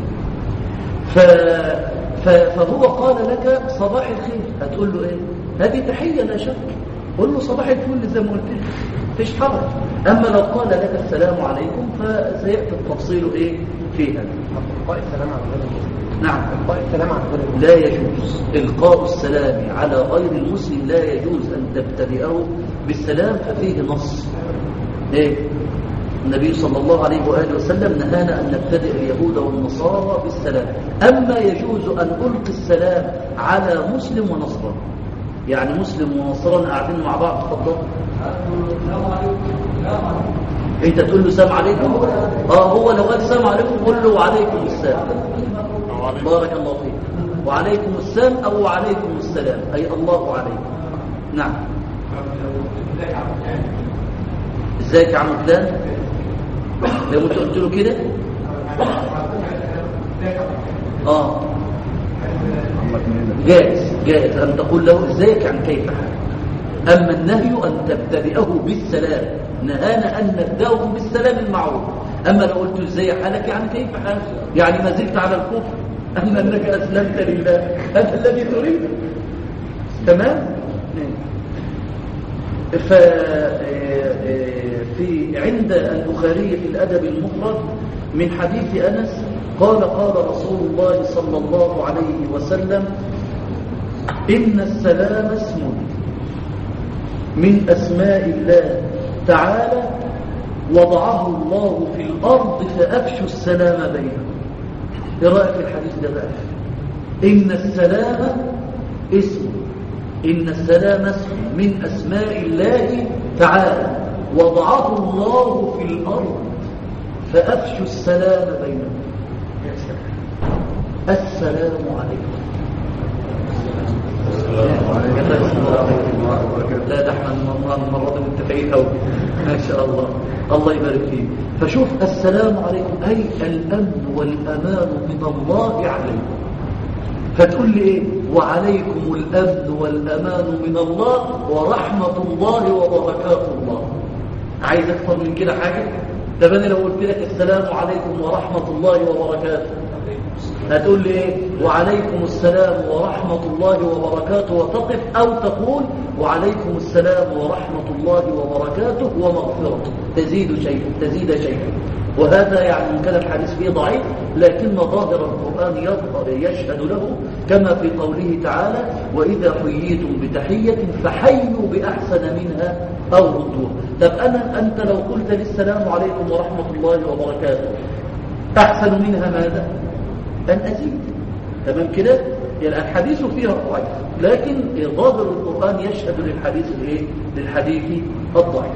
فهو قال لك صباح الخير، هتقول له ايه؟ هذه تحية لا شك، قل له صباح الفل زي ما قلت لك، مفيش حرج. اما لو قال لك السلام عليكم فسياتي التفصيل ايه فيها. إلقاء السلام على غير المسلم. نعم، إلقاء السلام على غير المسلم لا يجوز إلقاء السلام على غير المسلم، لا يجوز أن تبتدئه بالسلام، ففيه نص ايه؟ النبي صلى الله عليه وآله وسلم نهانا أن نبتدئ اليهود والنصارى بالسلام. أما يجوز أن ألقي السلام على مسلم ونصرى، يعني مسلم ونصرى قاعدين مع بعض، تفضل انت تقول له سلام عليكم. هو لو قال سلام عليكم قل له وعليكم السلام، بارك الله فيك، وعليكم السلام أو وعليكم السلام، أي الله عليكم. نعم. ازيك يا عم فلان؟ لو انت قلت له كده جائز أن تقول له ازيك عن كيف حالك. أما النهي أن تبتدئه بالسلام، نهانا أن نبدأه بالسلام المعروف. أما لو قلت ازاي حالك يعني كيف حالك، يعني ما زلت على الكفر، أما أنك أسلمت لله، هذا الذي تريد. تمام. في عند البخاري في الأدب المفرد من حديث أنس قال قال رسول الله صلى الله عليه وسلم إن السلام اسم من أسماء الله تعالى وضعه الله في الأرض فأفشوا السلام بينهم. إيه رأيك في الحديث ده بقى؟ إن السلام اسم، إن السلام اسم من أسماء الله تعالى وضعه الله في الأرض فأفشوا السلام بينهم. السلام عليكم. لا ده احنا المرة دي متفقين قوي ما شاء الله، الله يبارك فيك. فشوف السلام عليكم أي الأمن والأمان من الله عليكم. فتقول لي ايه؟ وعليكم الأمن والأمان من الله ورحمة الله وبركاته الله. عايز أكثر من كده حاجة؟ طب أنا لو قلت لك السلام عليكم ورحمة الله وبركاته، هتقول لي ايه؟ وعليكم السلام ورحمة الله وبركاته، وتقف أو تقول وعليكم السلام ورحمة الله وبركاته ومغفرته، تزيد شيء. وهذا يعني من كلام الحديث فيه ضعيف، لكن ظاهر القرآن يشهد له كما في قوله تعالى وإذا حييتم بتحية فحيوا بأحسن منها أو ردوها. طب أنت لو قلت للسلام عليكم ورحمة الله وبركاته أحسن منها ماذا؟ أن أزيد. تمام كده؟ يعني الحديث فيها ضعيف، لكن ظاهر القرآن يشهد للحديث الضعيف.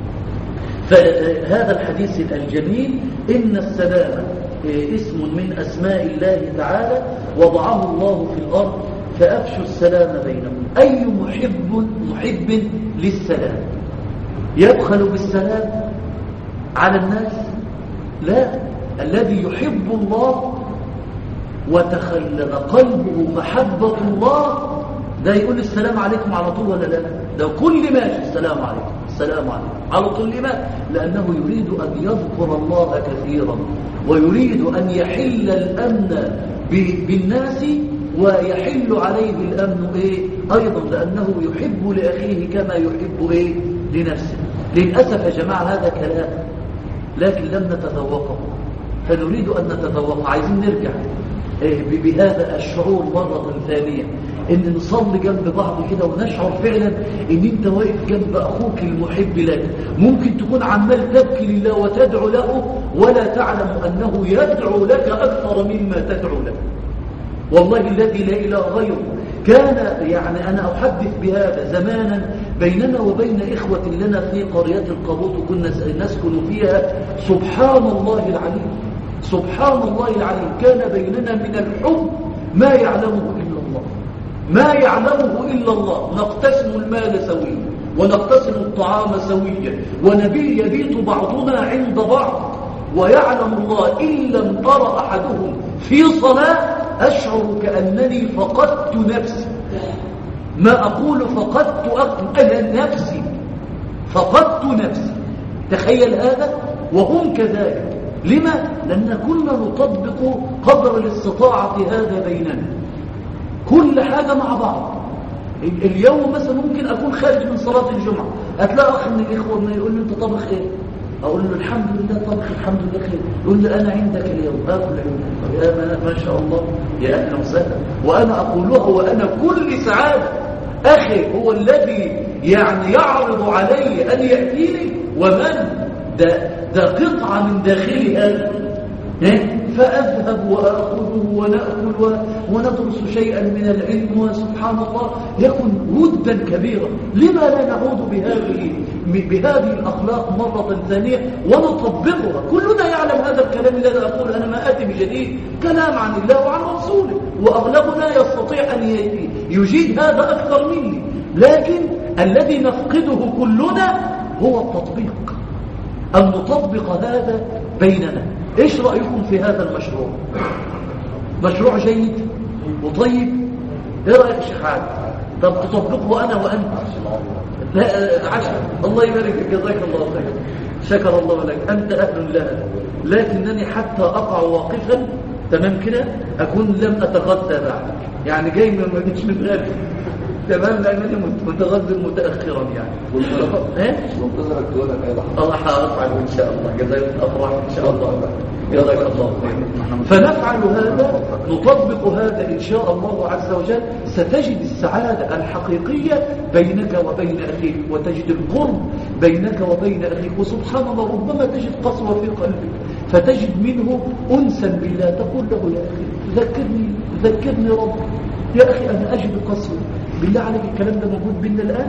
فهذا الحديث الجميل إن السلام اسم من أسماء الله تعالى وضعه الله في الأرض فأفشوا السلام بينهم. أي محب للسلام يبخل بالسلام على الناس؟ لا، الذي يحب الله وتخلل قلبه محبة الله ده يقول السلام عليكم على طول ولا لا؟ ده كل ماشي السلام عليكم السلام عليكم على طول. لماذا؟ لأنه يريد أن يذكر الله كثيرا، ويريد أن يحل الأمن بالناس ويحل عليه الأمن أيضا، لأنه يحب لأخيه كما يحب لنفسه. للأسف يا جماعة هذا كلام لكن لم نتذوقه، فنريد أن نتذوقه. عايزين نرجع بهذا الشعور مرة ثانية، ان نصلي جنب بعض كده ونشعر فعلا ان انت واقف جنب اخوك المحب لك. ممكن تكون عمال تبكي لله وتدعو له ولا تعلم انه يدعو لك اكثر مما تدعو له. والله الذي لا اله غيره. كان يعني انا احدث بهذا زمانا بيننا وبين اخوة لنا في قرية القبوط وكنا نسكن فيها. سبحان الله العليم، سبحان الله العليم، كان بيننا من الحب ما يعلمه إلا الله، ما يعلمه إلا الله. نقتسم المال سويا ونقتسم الطعام سويا يبيت بعضنا عند بعض، ويعلم الله إن لم أرى أحدهم في صلاة أشعر كأنني فقدت نفسي. ما أقول فقدت أنا نفسي، فقدت نفسي. تخيل هذا، وهم كذلك. لما؟ لأن كنا نطبق قدر الاستطاعة هذا بيننا، كل حاجة مع بعض. اليوم مثلا ممكن أكون خارج من صلاة الجمعة، أتلاقي أخ من الإخوة من يقول لي أنت طبخ إيه؟ أقول له الحمد لله طبخ، الحمد لله خير. يقول لي أنا عندك اليوم آكل عندك. يا ما شاء الله، يا أهلا وسهلا. وأنا أقولها وأنا كل سعادة. أخي هو الذي يعني يعرض علي أن يأتيني، ومن ده قطعة من داخلي هذا، فأذهب وأخذه ونأكل وندرس شيئا من العلم. وسبحان الله يكون ودا كبيرا. لما لا نعود بهذه الأخلاق مرة ثانية ونطبقها؟ كلنا يعلم هذا الكلام الذي أقول. أنا ما آتي بجديد، كلام عن الله وعن رسوله، وأغلبنا يستطيع أن يجيد هذا أكثر مني. لكن الذي نفقده كلنا هو التطبيق، أن نطبق هذا بيننا. إيش رأيكم في هذا المشروع؟ مشروع جيد وطيب. إيه رأيك يا شيخ عادل؟ طب تطبقه أنا وأنت؟ لا عشر. الله يبارك فيك، جزاك الله خير، شكر الله لك، أنت أهل لها. لكنني حتى أقع واقفا تمام كده أكون لم أتغذى بعد، يعني جاي ما جيتش متغذى تمام، لأنني متغذى متأخرا يعني. منتظرك تقول لك ايه لحظه. الله حافظ ان شاء الله، جزاك افرح ان شاء الله، جزاك الله خير. فنفعل هذا، نطبق هذا ان شاء الله عز وجل. ستجد السعاده الحقيقيه بينك وبين اخيك، وتجد القرب بينك وبين اخيك. وسبحان الله ربما تجد قسوه في قلبك فتجد منه انسا بالله، تقول له يا اخي ذكرني رب، يا اخي انا اجد قسوه بالله عليك. الكلام ده موجود بيننا الان؟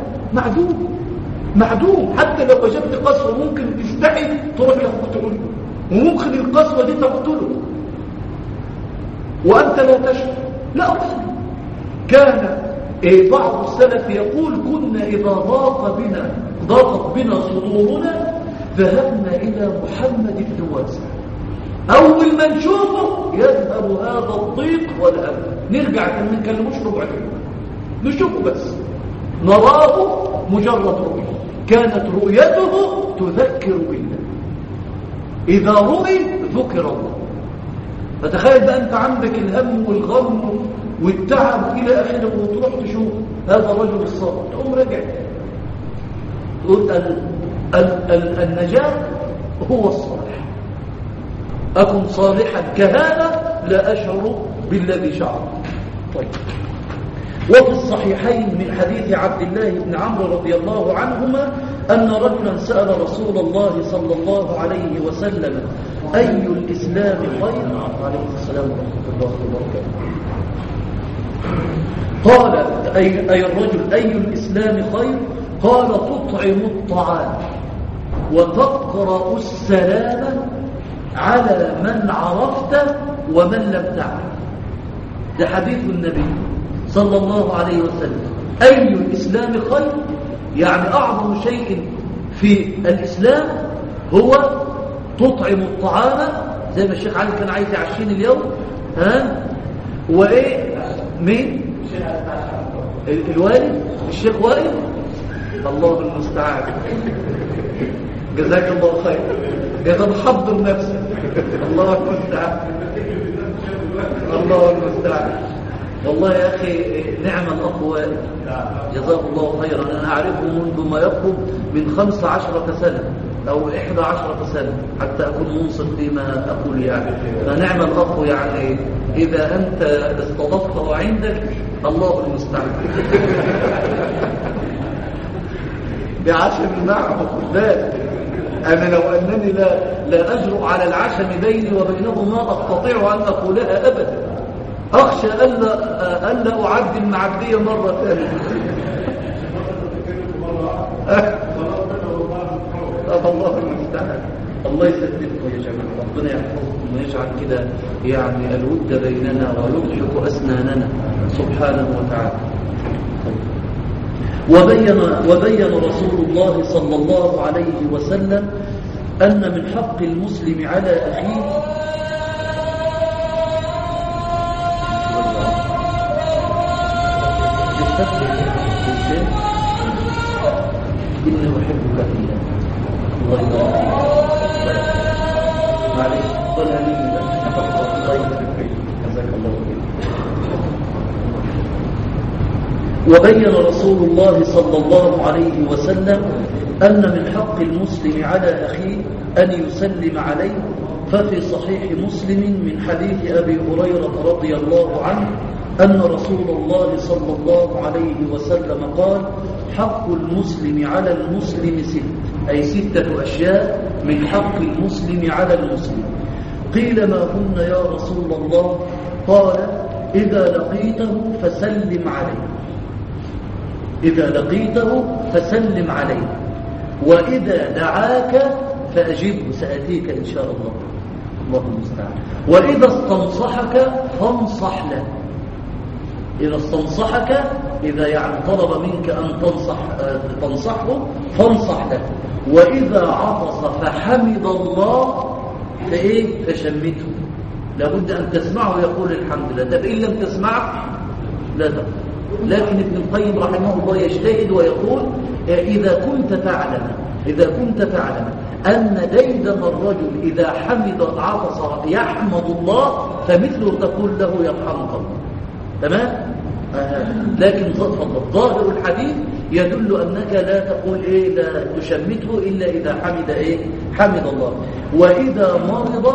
معدوم. حتى لو وجدت قسوة ممكن تستحي تروح له وتقول، وممكن القسوة دي تقتله وأنت لا تشعر. لا أقصد. كان بعض السلف يقول كنا إذا ضاقت بنا صدورنا ذهبنا إلى محمد بن واسع، أول ما نشوفه يذهب هذا الضيق والهم. نرجع كان ما نكلموش ربع كلمة، نشوفه بس، نراه مجرد رؤية. كانت رؤيته تذكر بالله، إذا رؤي ذكر الله. فتخيل بقى أنت عندك الهم والغم والتعب إلى آخره، وتروح تشوف هذا الرجل الصالح، تقوم رجع تقول النجاة هو الصالح. أكن صالحا كهذا لا أشعر بالذي شعر. طيب، وفي الصحيحين من حديث عبد الله بن عمرو رضي الله عنهما أن رجلا سأل رسول الله صلى الله عليه وسلم أي الإسلام خير؟ عليه السلام ورحمة الله وبركاته. قال أي الرجل أي الإسلام خير؟ قال تطعم الطعام وتقرأ السلام على من عرفت ومن لم تعرف. ده حديث النبي صلى الله عليه وسلم. أي الإسلام خير؟ يعني أعظم شيء في الإسلام هو تطعم الطعام، زي ما الشيخ علي كان عايز يعشين اليوم. وإيه مين؟ الوالد الشيخ وائل، الله المستعان، جزاك الله خير. إذا محضر نفسك، الله المستعان، الله المستعان. والله يا أخي نعم الأخ وائل، جزاه الله خيرا. أنا أعرفه منذ ما يقرب من 15 سنة، أو 11 سنة حتى أكون منصف فيما أقول يعني. فنعم الأخ يعني إذا أنت استضفته عندك الله المستعان. بعشم معه خد بالك. أنا لو أنني لا أجرؤ على العشم بيني وبينه ما أستطيع أن أقولها أبدا. أخشى ألا أعدل معدية مرة ثانية. الله المستعان. الله يسددكم يا جماعة، ربنا يحفظكم ويجعل كده يعني الود بيننا ويضحك أسناننا سبحانه وتعالى. وبين رسول الله صلى الله عليه وسلم أن من حق المسلم على أخيه إني أحبك في الله. الله يبارك معلش قلها لي الله يبارك فيك جزاك الله خير. وبين رسول الله صلى الله عليه وسلم أن من حق المسلم على أخيه أن يسلم عليه. ففي صحيح مسلم من حديث أبي هريرة رضي الله عنه أن رسول الله صلى الله عليه وسلم قال: حق المسلم على المسلم أي 6 أشياء من حق المسلم على المسلم. قيل: ما هن يا رسول الله؟ قال: إذا لقيته فسلم عليه، إذا لقيته فسلم عليه، وإذا دعاك فأجبه، سأتيك إن شاء الله، الله المستعان، وإذا استنصحك فانصح له، إذا استنصحك إذا يعني طلب منك أن تنصحه فانصح له، وإذا عطس فحمد الله فشمته، لابد أن تسمعه يقول الحمد لله. ده إن لم تسمعه لا تقول. لكن ابن القيم رحمه الله يجتهد ويقول: إذا كنت تعلم أن ديدن الرجل إذا حمد عطس يحمد الله فمثله تقول له يرحمك الله. تمام؟ لكن ظاهر الحديث يدل أنك لا تقول لا تشمته إلا إذا حمد الله. وإذا مرض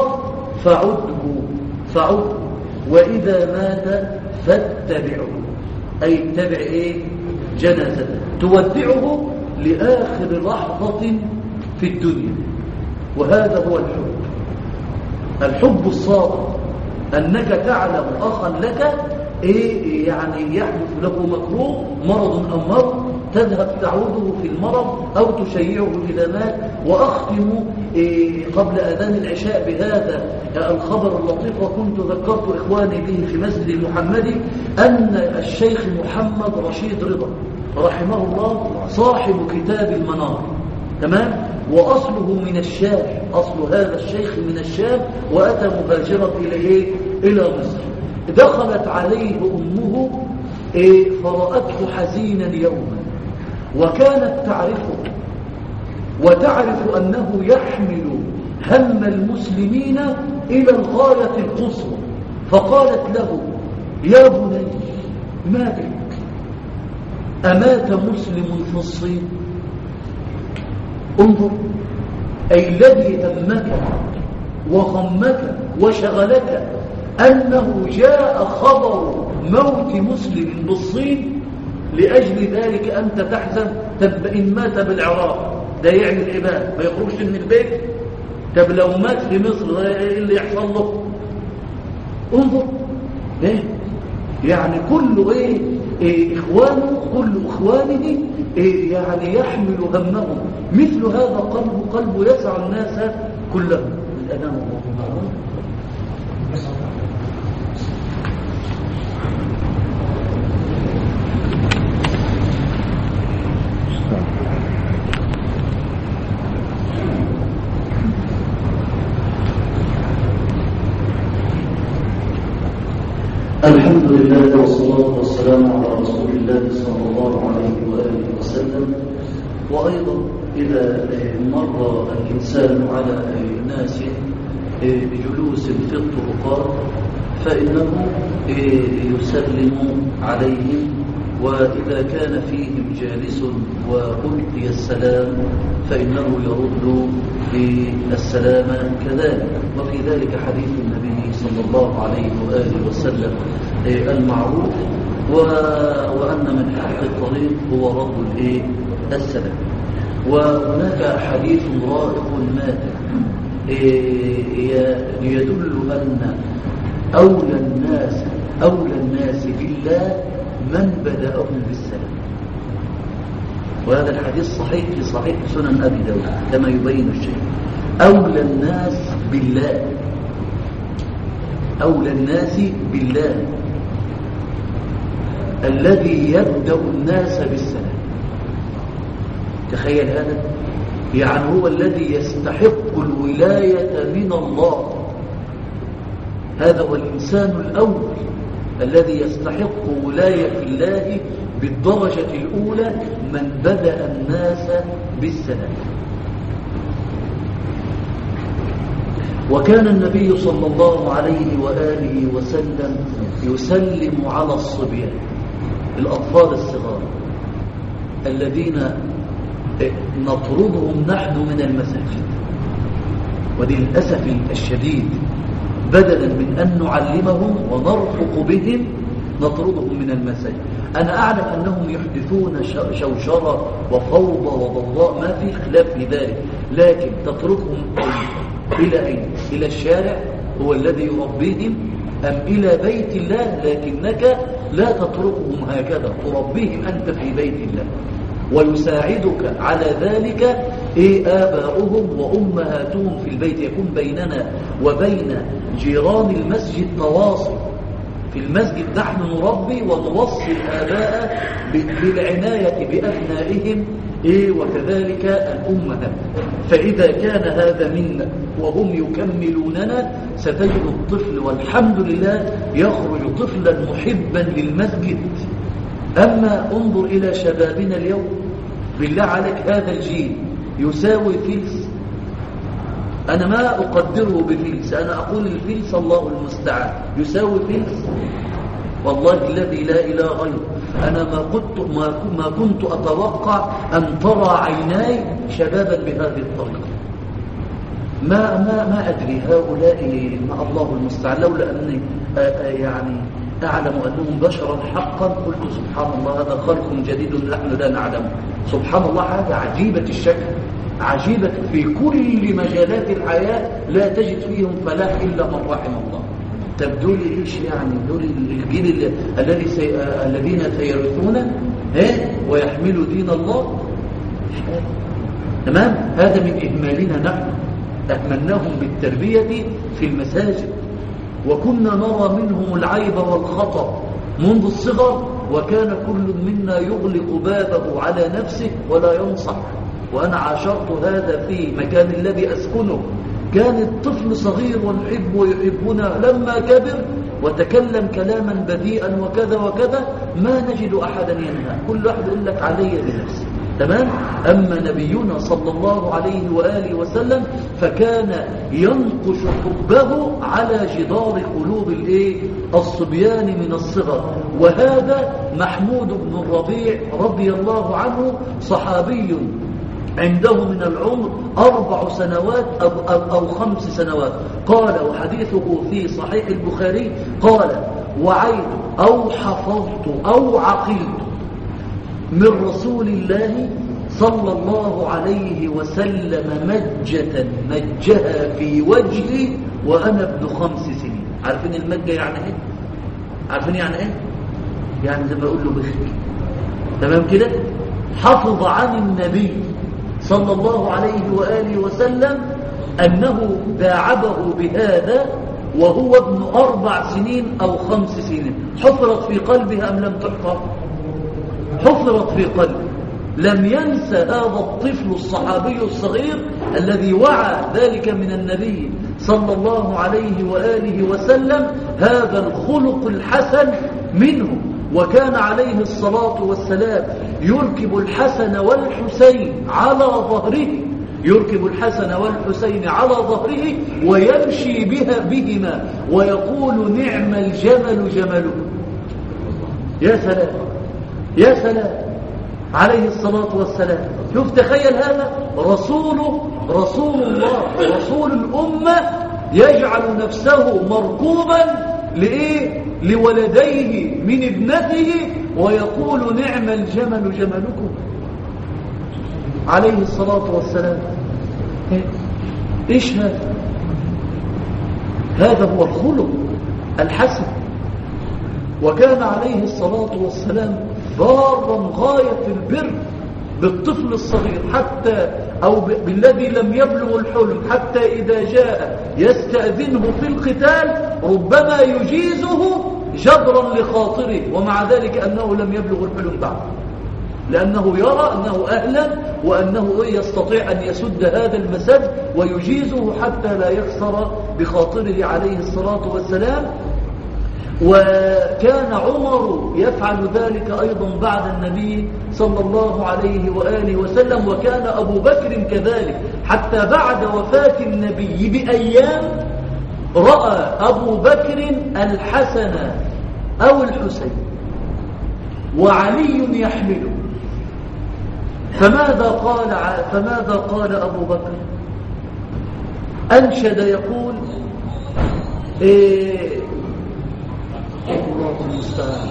فعده، وإذا مات فاتبعه، أي اتبع جنازته، تودعه لآخر لحظة في الدنيا. وهذا هو الحب الصادق، أنك تعلم أخا لك يعني يحدث له مكروه، مرض أو مرض، تذهب تعوده في المرض أو تشيعه إذا مات. وأختم قبل أذان العشاء بهذا الخبر اللطيف، وكنت ذكرت إخواني به في مسجد المحمدي، أن الشيخ محمد رشيد رضا رحمه الله صاحب كتاب المنار، تمام، وأصله من الشام، أصل هذا الشيخ من الشام، وأتى مهاجرا إلى مصر. دخلت عليه أمه فرأته حزينا يوما، وكانت تعرفه وتعرف أنه يحمل هم المسلمين إلى الغاية القصوى، فقالت له: يا بني ما بك؟ أمات مسلم في الصين؟ انظر، أي الذي همك وغمك وشغلك أنه جاء خبر موت مسلم بالصين، لأجل ذلك أنت تحزن. طب إن مات بالعراق ده يعمل إيه بقى؟ ما يخرجش من البيت؟ طب لو مات في مصر إيه اللي يحصل له؟ انظر يعني كل إخوانه، كل إخوانه يعني يحمل همهم. مثل هذا قلب يسع الناس كلهم. الأنام الحمد لله والصلاة والسلام على رسول الله صلى الله عليه وآله وسلم. وأيضا إذا مر الإنسان على ناس بجلوس في الطرقات فإنه يسلم عليهم وإذا كان فيهم جالس وألقي السلام فإنه يرد بالسلام كذلك. وفي ذلك حديث النبي صلى الله عليه وآله وسلم المعروف وأن من حق الطريق هو رد السلام. وهناك حديث رائق ماتع يدل أن أولى الناس بالله من بدأهم بالسلام. وهذا الحديث صحيح في صحيح سنن أبي داود كما يبين الشيء. أولى الناس بالله الذي يبدأ الناس بالسلام. تخيل هذا، يعني هو الذي يستحق الولاية من الله. هذا هو الإنسان الأول الذي يستحق ولاية الله بالدرجة الأولى، من بدأ الناس بالسلام. وكان النبي صلى الله عليه وآله وسلم يسلم على الصبيان، الأطفال الصغار الذين نطردهم نحن من المساجد. ودي للأسف الشديد، بدلا من أن نعلمهم ونرفق بهم نطردهم من المساجد. أنا أعلم أنهم يحدثون شوشرة وفوضى وضوضاء، ما في خلاف في ذلك، لكن تتركهم إلى أين؟ إلى الشارع هو الذي يربيهم، أم إلى بيت الله؟ لكنك لا تتركهم هكذا، تربيهم أنت في بيت الله. ويساعدك على ذلك آباؤهم وأمهاتهم في البيت. يكون بيننا وبين جيران المسجد تواصل. في المسجد نحن نربي ونوصي الآباء بالعناية بأبنائهم وكذلك الأمهات. فإذا كان هذا منا وهم يكملوننا ستجد الطفل والحمد لله يخرج طفلا محبا للمسجد. أما انظر إلى شبابنا اليوم، بالله عليك هذا الجيل يساوي فلس. أنا ما أقدره بفلس، أنا أقول الفلس الله المستعان يساوي فلس. والله الذي لا إله غيره، أنا ما كنت أتوقع أن ترى عيناي شبابا بهذه الطريقة. ما أدري هؤلاء، ما الله المستعان، لولا أني يعني أعلم أنهم بشرا حقا قلت سبحان الله هذا خلق جديد نحن لا نعلمه. سبحان الله، هذا عجيبة الشكل، عجيبة في كل مجالات الحياة، لا تجد فيهم فلاح إلا من رحم الله. طب دول إيش يعني؟ دول الجيل الذين سيرثون ويحملوا دين الله. تمام، هذا من إهمالنا نحن. أهملناهم بالتربية في المساجد، وكنا نرى منهم العيب والخطأ منذ الصغر، وكان كل منا يغلق بابه على نفسه ولا ينصح. وأنا عاشرت هذا في مكان الذي أسكنه، كان الطفل صغير ونحب ويحبنا، لما كبر وتكلم كلاما بديئا وكذا وكذا ما نجد أحدا ينهى، كل واحد يقول لك علي بنفسه. تمام. أما نبينا صلى الله عليه وآله وسلم فكان ينقش حبه على جدار قلوب الصبيان من الصغر. وهذا محمود بن الربيع رضي الله عنه صحابي عنده من العمر 4 سنوات أو 5 سنوات. قال، وحديثه في صحيح البخاري، قال: وعيت أو حفظت أو عقلت من رسول الله صلى الله عليه وسلم مجة مجها في وجهي وأنا ابن 5 سنين. عارفين المجة يعني ايه؟ عارفين يعني ايه؟ يعني زي ما اقول له بخير. تمام كده؟ حفظ عن النبي صلى الله عليه وآله وسلم أنه داعبه بهذا وهو ابن 4 سنين أو 5 سنين. حفرت في قلبه أم لم تحفر؟ حفرت في قلبه. لم ينسى هذا الطفل الصحابي الصغير الذي وعى ذلك من النبي صلى الله عليه وآله وسلم هذا الخلق الحسن منه. وكان عليه الصلاة والسلام يركب الحسن والحسين على ظهره، يركب الحسن والحسين على ظهره ويمشي بهما ويقول: نعم الجمل جمله. يا سلام يا سلام عليه الصلاة والسلام. شوف تخيل هذا رسول الله رسول الأمة يجعل نفسه مركوبا لإيه؟ لولديه من ابنته ويقول نعم الجمل جملكم عليه الصلاة والسلام. إيش هذا؟ هذا هو الخلق الحسن. وكان عليه الصلاة والسلام بارا غاية البر بالطفل الصغير حتى أو بالذي لم يبلغ الحلم، حتى إذا جاء يستأذنه في القتال ربما يجيزه جبرا لخاطره، ومع ذلك أنه لم يبلغ الحلم بعد، لأنه يرى أنه أهلا وأنه يستطيع أن يسد هذا المسد ويجيزه حتى لا يخسر بخاطره عليه الصلاة والسلام. وكان عمر يفعل ذلك أيضا بعد النبي صلى الله عليه وآله وسلم، وكان أبو بكر كذلك، حتى بعد وفاة النبي بأيام رأى أبو بكر الحسن أو الحسين وعلي يحمله، فماذا قال أبو بكر؟ أنشد يقول الله المستعان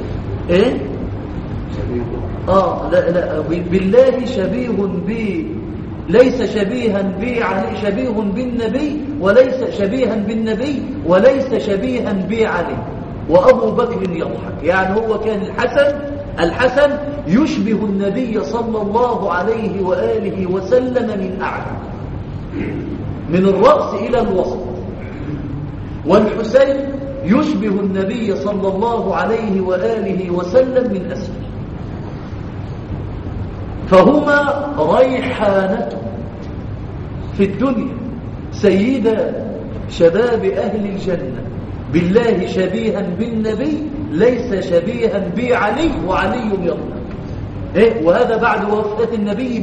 لا بالله شبيه بي، ليس شبيها بي علي، شبيه بالنبي وليس شبيها بالنبي وليس شبيها بي علي. وأبو بكر يضحك، يعني هو كان الحسن يشبه النبي صلى الله عليه وآله وسلم من أعلى، من الرأس إلى الوسط، والحسين يشبه النبي صلى الله عليه وآله وسلم من أسفل، فهما ريحانة في الدنيا، سيدا شباب أهل الجنة. بالله شبيها بالنبي ليس شبيها بعلي، وعلي يضحك. وهذا بعد وفاة النبي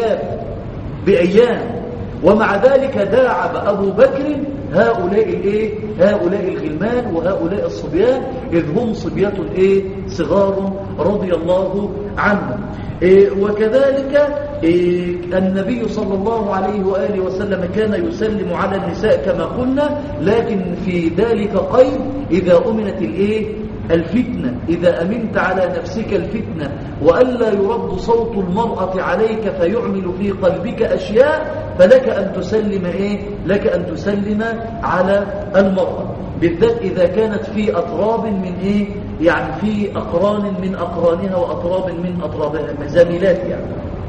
بأيام، ومع ذلك داعب أبو بكر هؤلاء الغلمان وهؤلاء الصبيان، إذ هم صبية صغار رضي الله عنهم. وكذلك النبي صلى الله عليه وآله وسلم كان يسلم على النساء كما قلنا، لكن في ذلك قيد إذا أمنت الفتنة، إذا أمنت على نفسك الفتنة وألا يرد صوت المرأة عليك فيعمل في قلبك أشياء، فلك أن تسلم لك أن تسلم على المرأة، بالذات إذا كانت في أطراب من يعني في أقران من أقرانها وأطراب من أطرابها، زميلات يعني.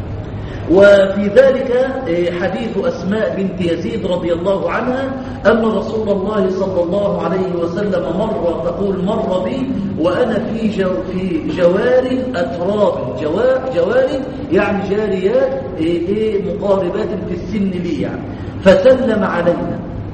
وفي ذلك حديث أسماء بنت يزيد رضي الله عنها أن رسول الله صلى الله عليه وسلم مر بي وأنا في جوار أتراب، جوار يعني جاريات مقاربات في السن لي يعني، فسلم علينا.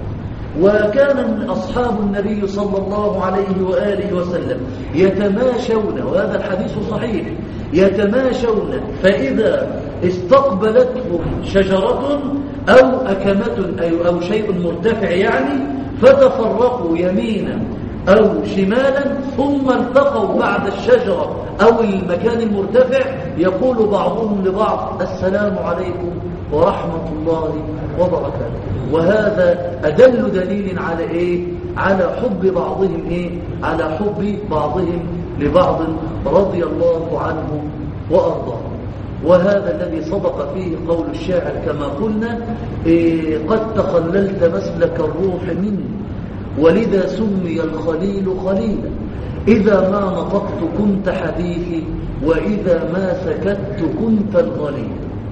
وكان أصحاب النبي صلى الله عليه وآله وسلم يتماشون، وهذا الحديث صحيح، يتماشون فإذا استقبلتهم شجرة أو أكمة أو شيء مرتفع يعني، فتفرقوا يمينا أو شمالا، ثم التقوا بعد الشجرة أو المكان المرتفع، يقول بعضهم لبعض السلام عليكم ورحمة الله وبركاته. وهذا أدل دليل على على حب بعضهم على حب بعضهم لبعض رضي الله عنهم وأرضاهم. وهذا الذي صدق فيه قول الشاعر كما قلنا قد تخللت مسلك الروح مني ولذا سمي الخليل خليلا، إذا ما نطقت كنت حديثي وإذا ما سكت كنت الغليل.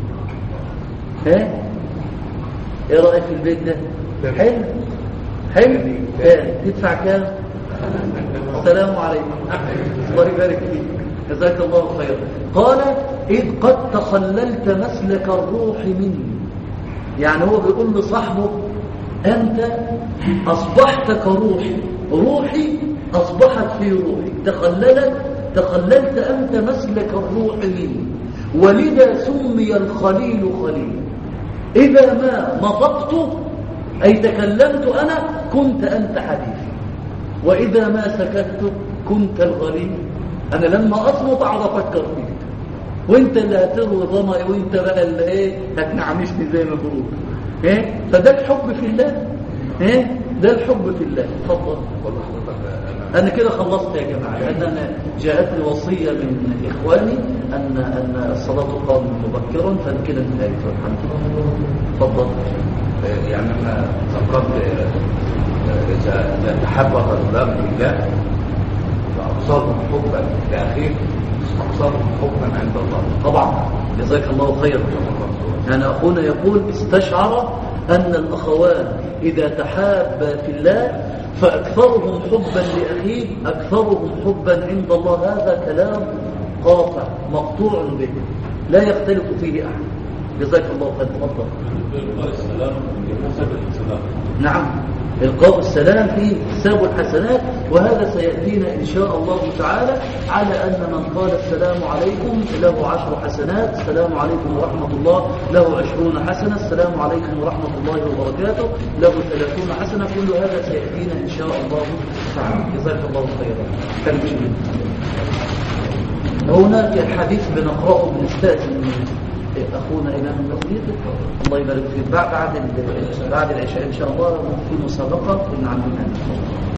ايه رأيك في البيت ده؟ حلو تدفع كام؟ السلام عليكم الله يبارك فيك، جزاك الله خيرا. قال إذ قد تخللت مسلك الروح مني، يعني هو بيقول لصاحبه أنت أصبحت كروحي، روحي أصبحت في روحي، تخللت أنت مسلك الروح مني، ولذا سمي الخليل خليل، إذا ما نطقت أي تكلمت أنا كنت أنت حديثي، وإذا ما سكت كنت الغليل. أنا لما أصمت أقعد أفكر فيك، وانت اللي هتروي ضمئي، وانت بقى اللي هتنعمشني زي ما بقول. فده الحب في الله. ده الحب في الله. اتفضل. انا كده خلصت يا جماعه، لان انا جاءتني وصيه من اخواني ان الصلاه تقام مبكرا، فانا كده انتهيت والحمد لله. اتفضل. يعني انا ذكرت اذا تحب الرجلان بالله فاكثرهم حبا لاخيه اكثرهم حبا عند الله. طبعا جزاك الله خيرا. يعني اخونا يقول استشعر ان الاخوان اذا تحابا في الله فاكثرهم حبا لاخيه اكثرهم حبا عند الله. هذا كلام قاطع مقطوع به لا يختلف فيه احد. جزاك الله خيرا. تفضل. إلقاء السلام يحسب السلام. نعم، إلقاء السلام فيه حساب الحسنات، وهذا سيأتينا إن شاء الله تعالى على أن من قال السلام عليكم له 10 حسنات، السلام عليكم ورحمة الله له 20 حسنة، السلام عليكم ورحمة الله وبركاته له 30 حسنة. كل هذا سيأتينا إن شاء الله تعالى. جزاك الله خيرا. كمل. هناك حديث بنقرأه بنستأذن أخونا إمام المسجد الله يبارك فيه بعد العشاء إن شاء الله في مسابقة كنا عاملينها.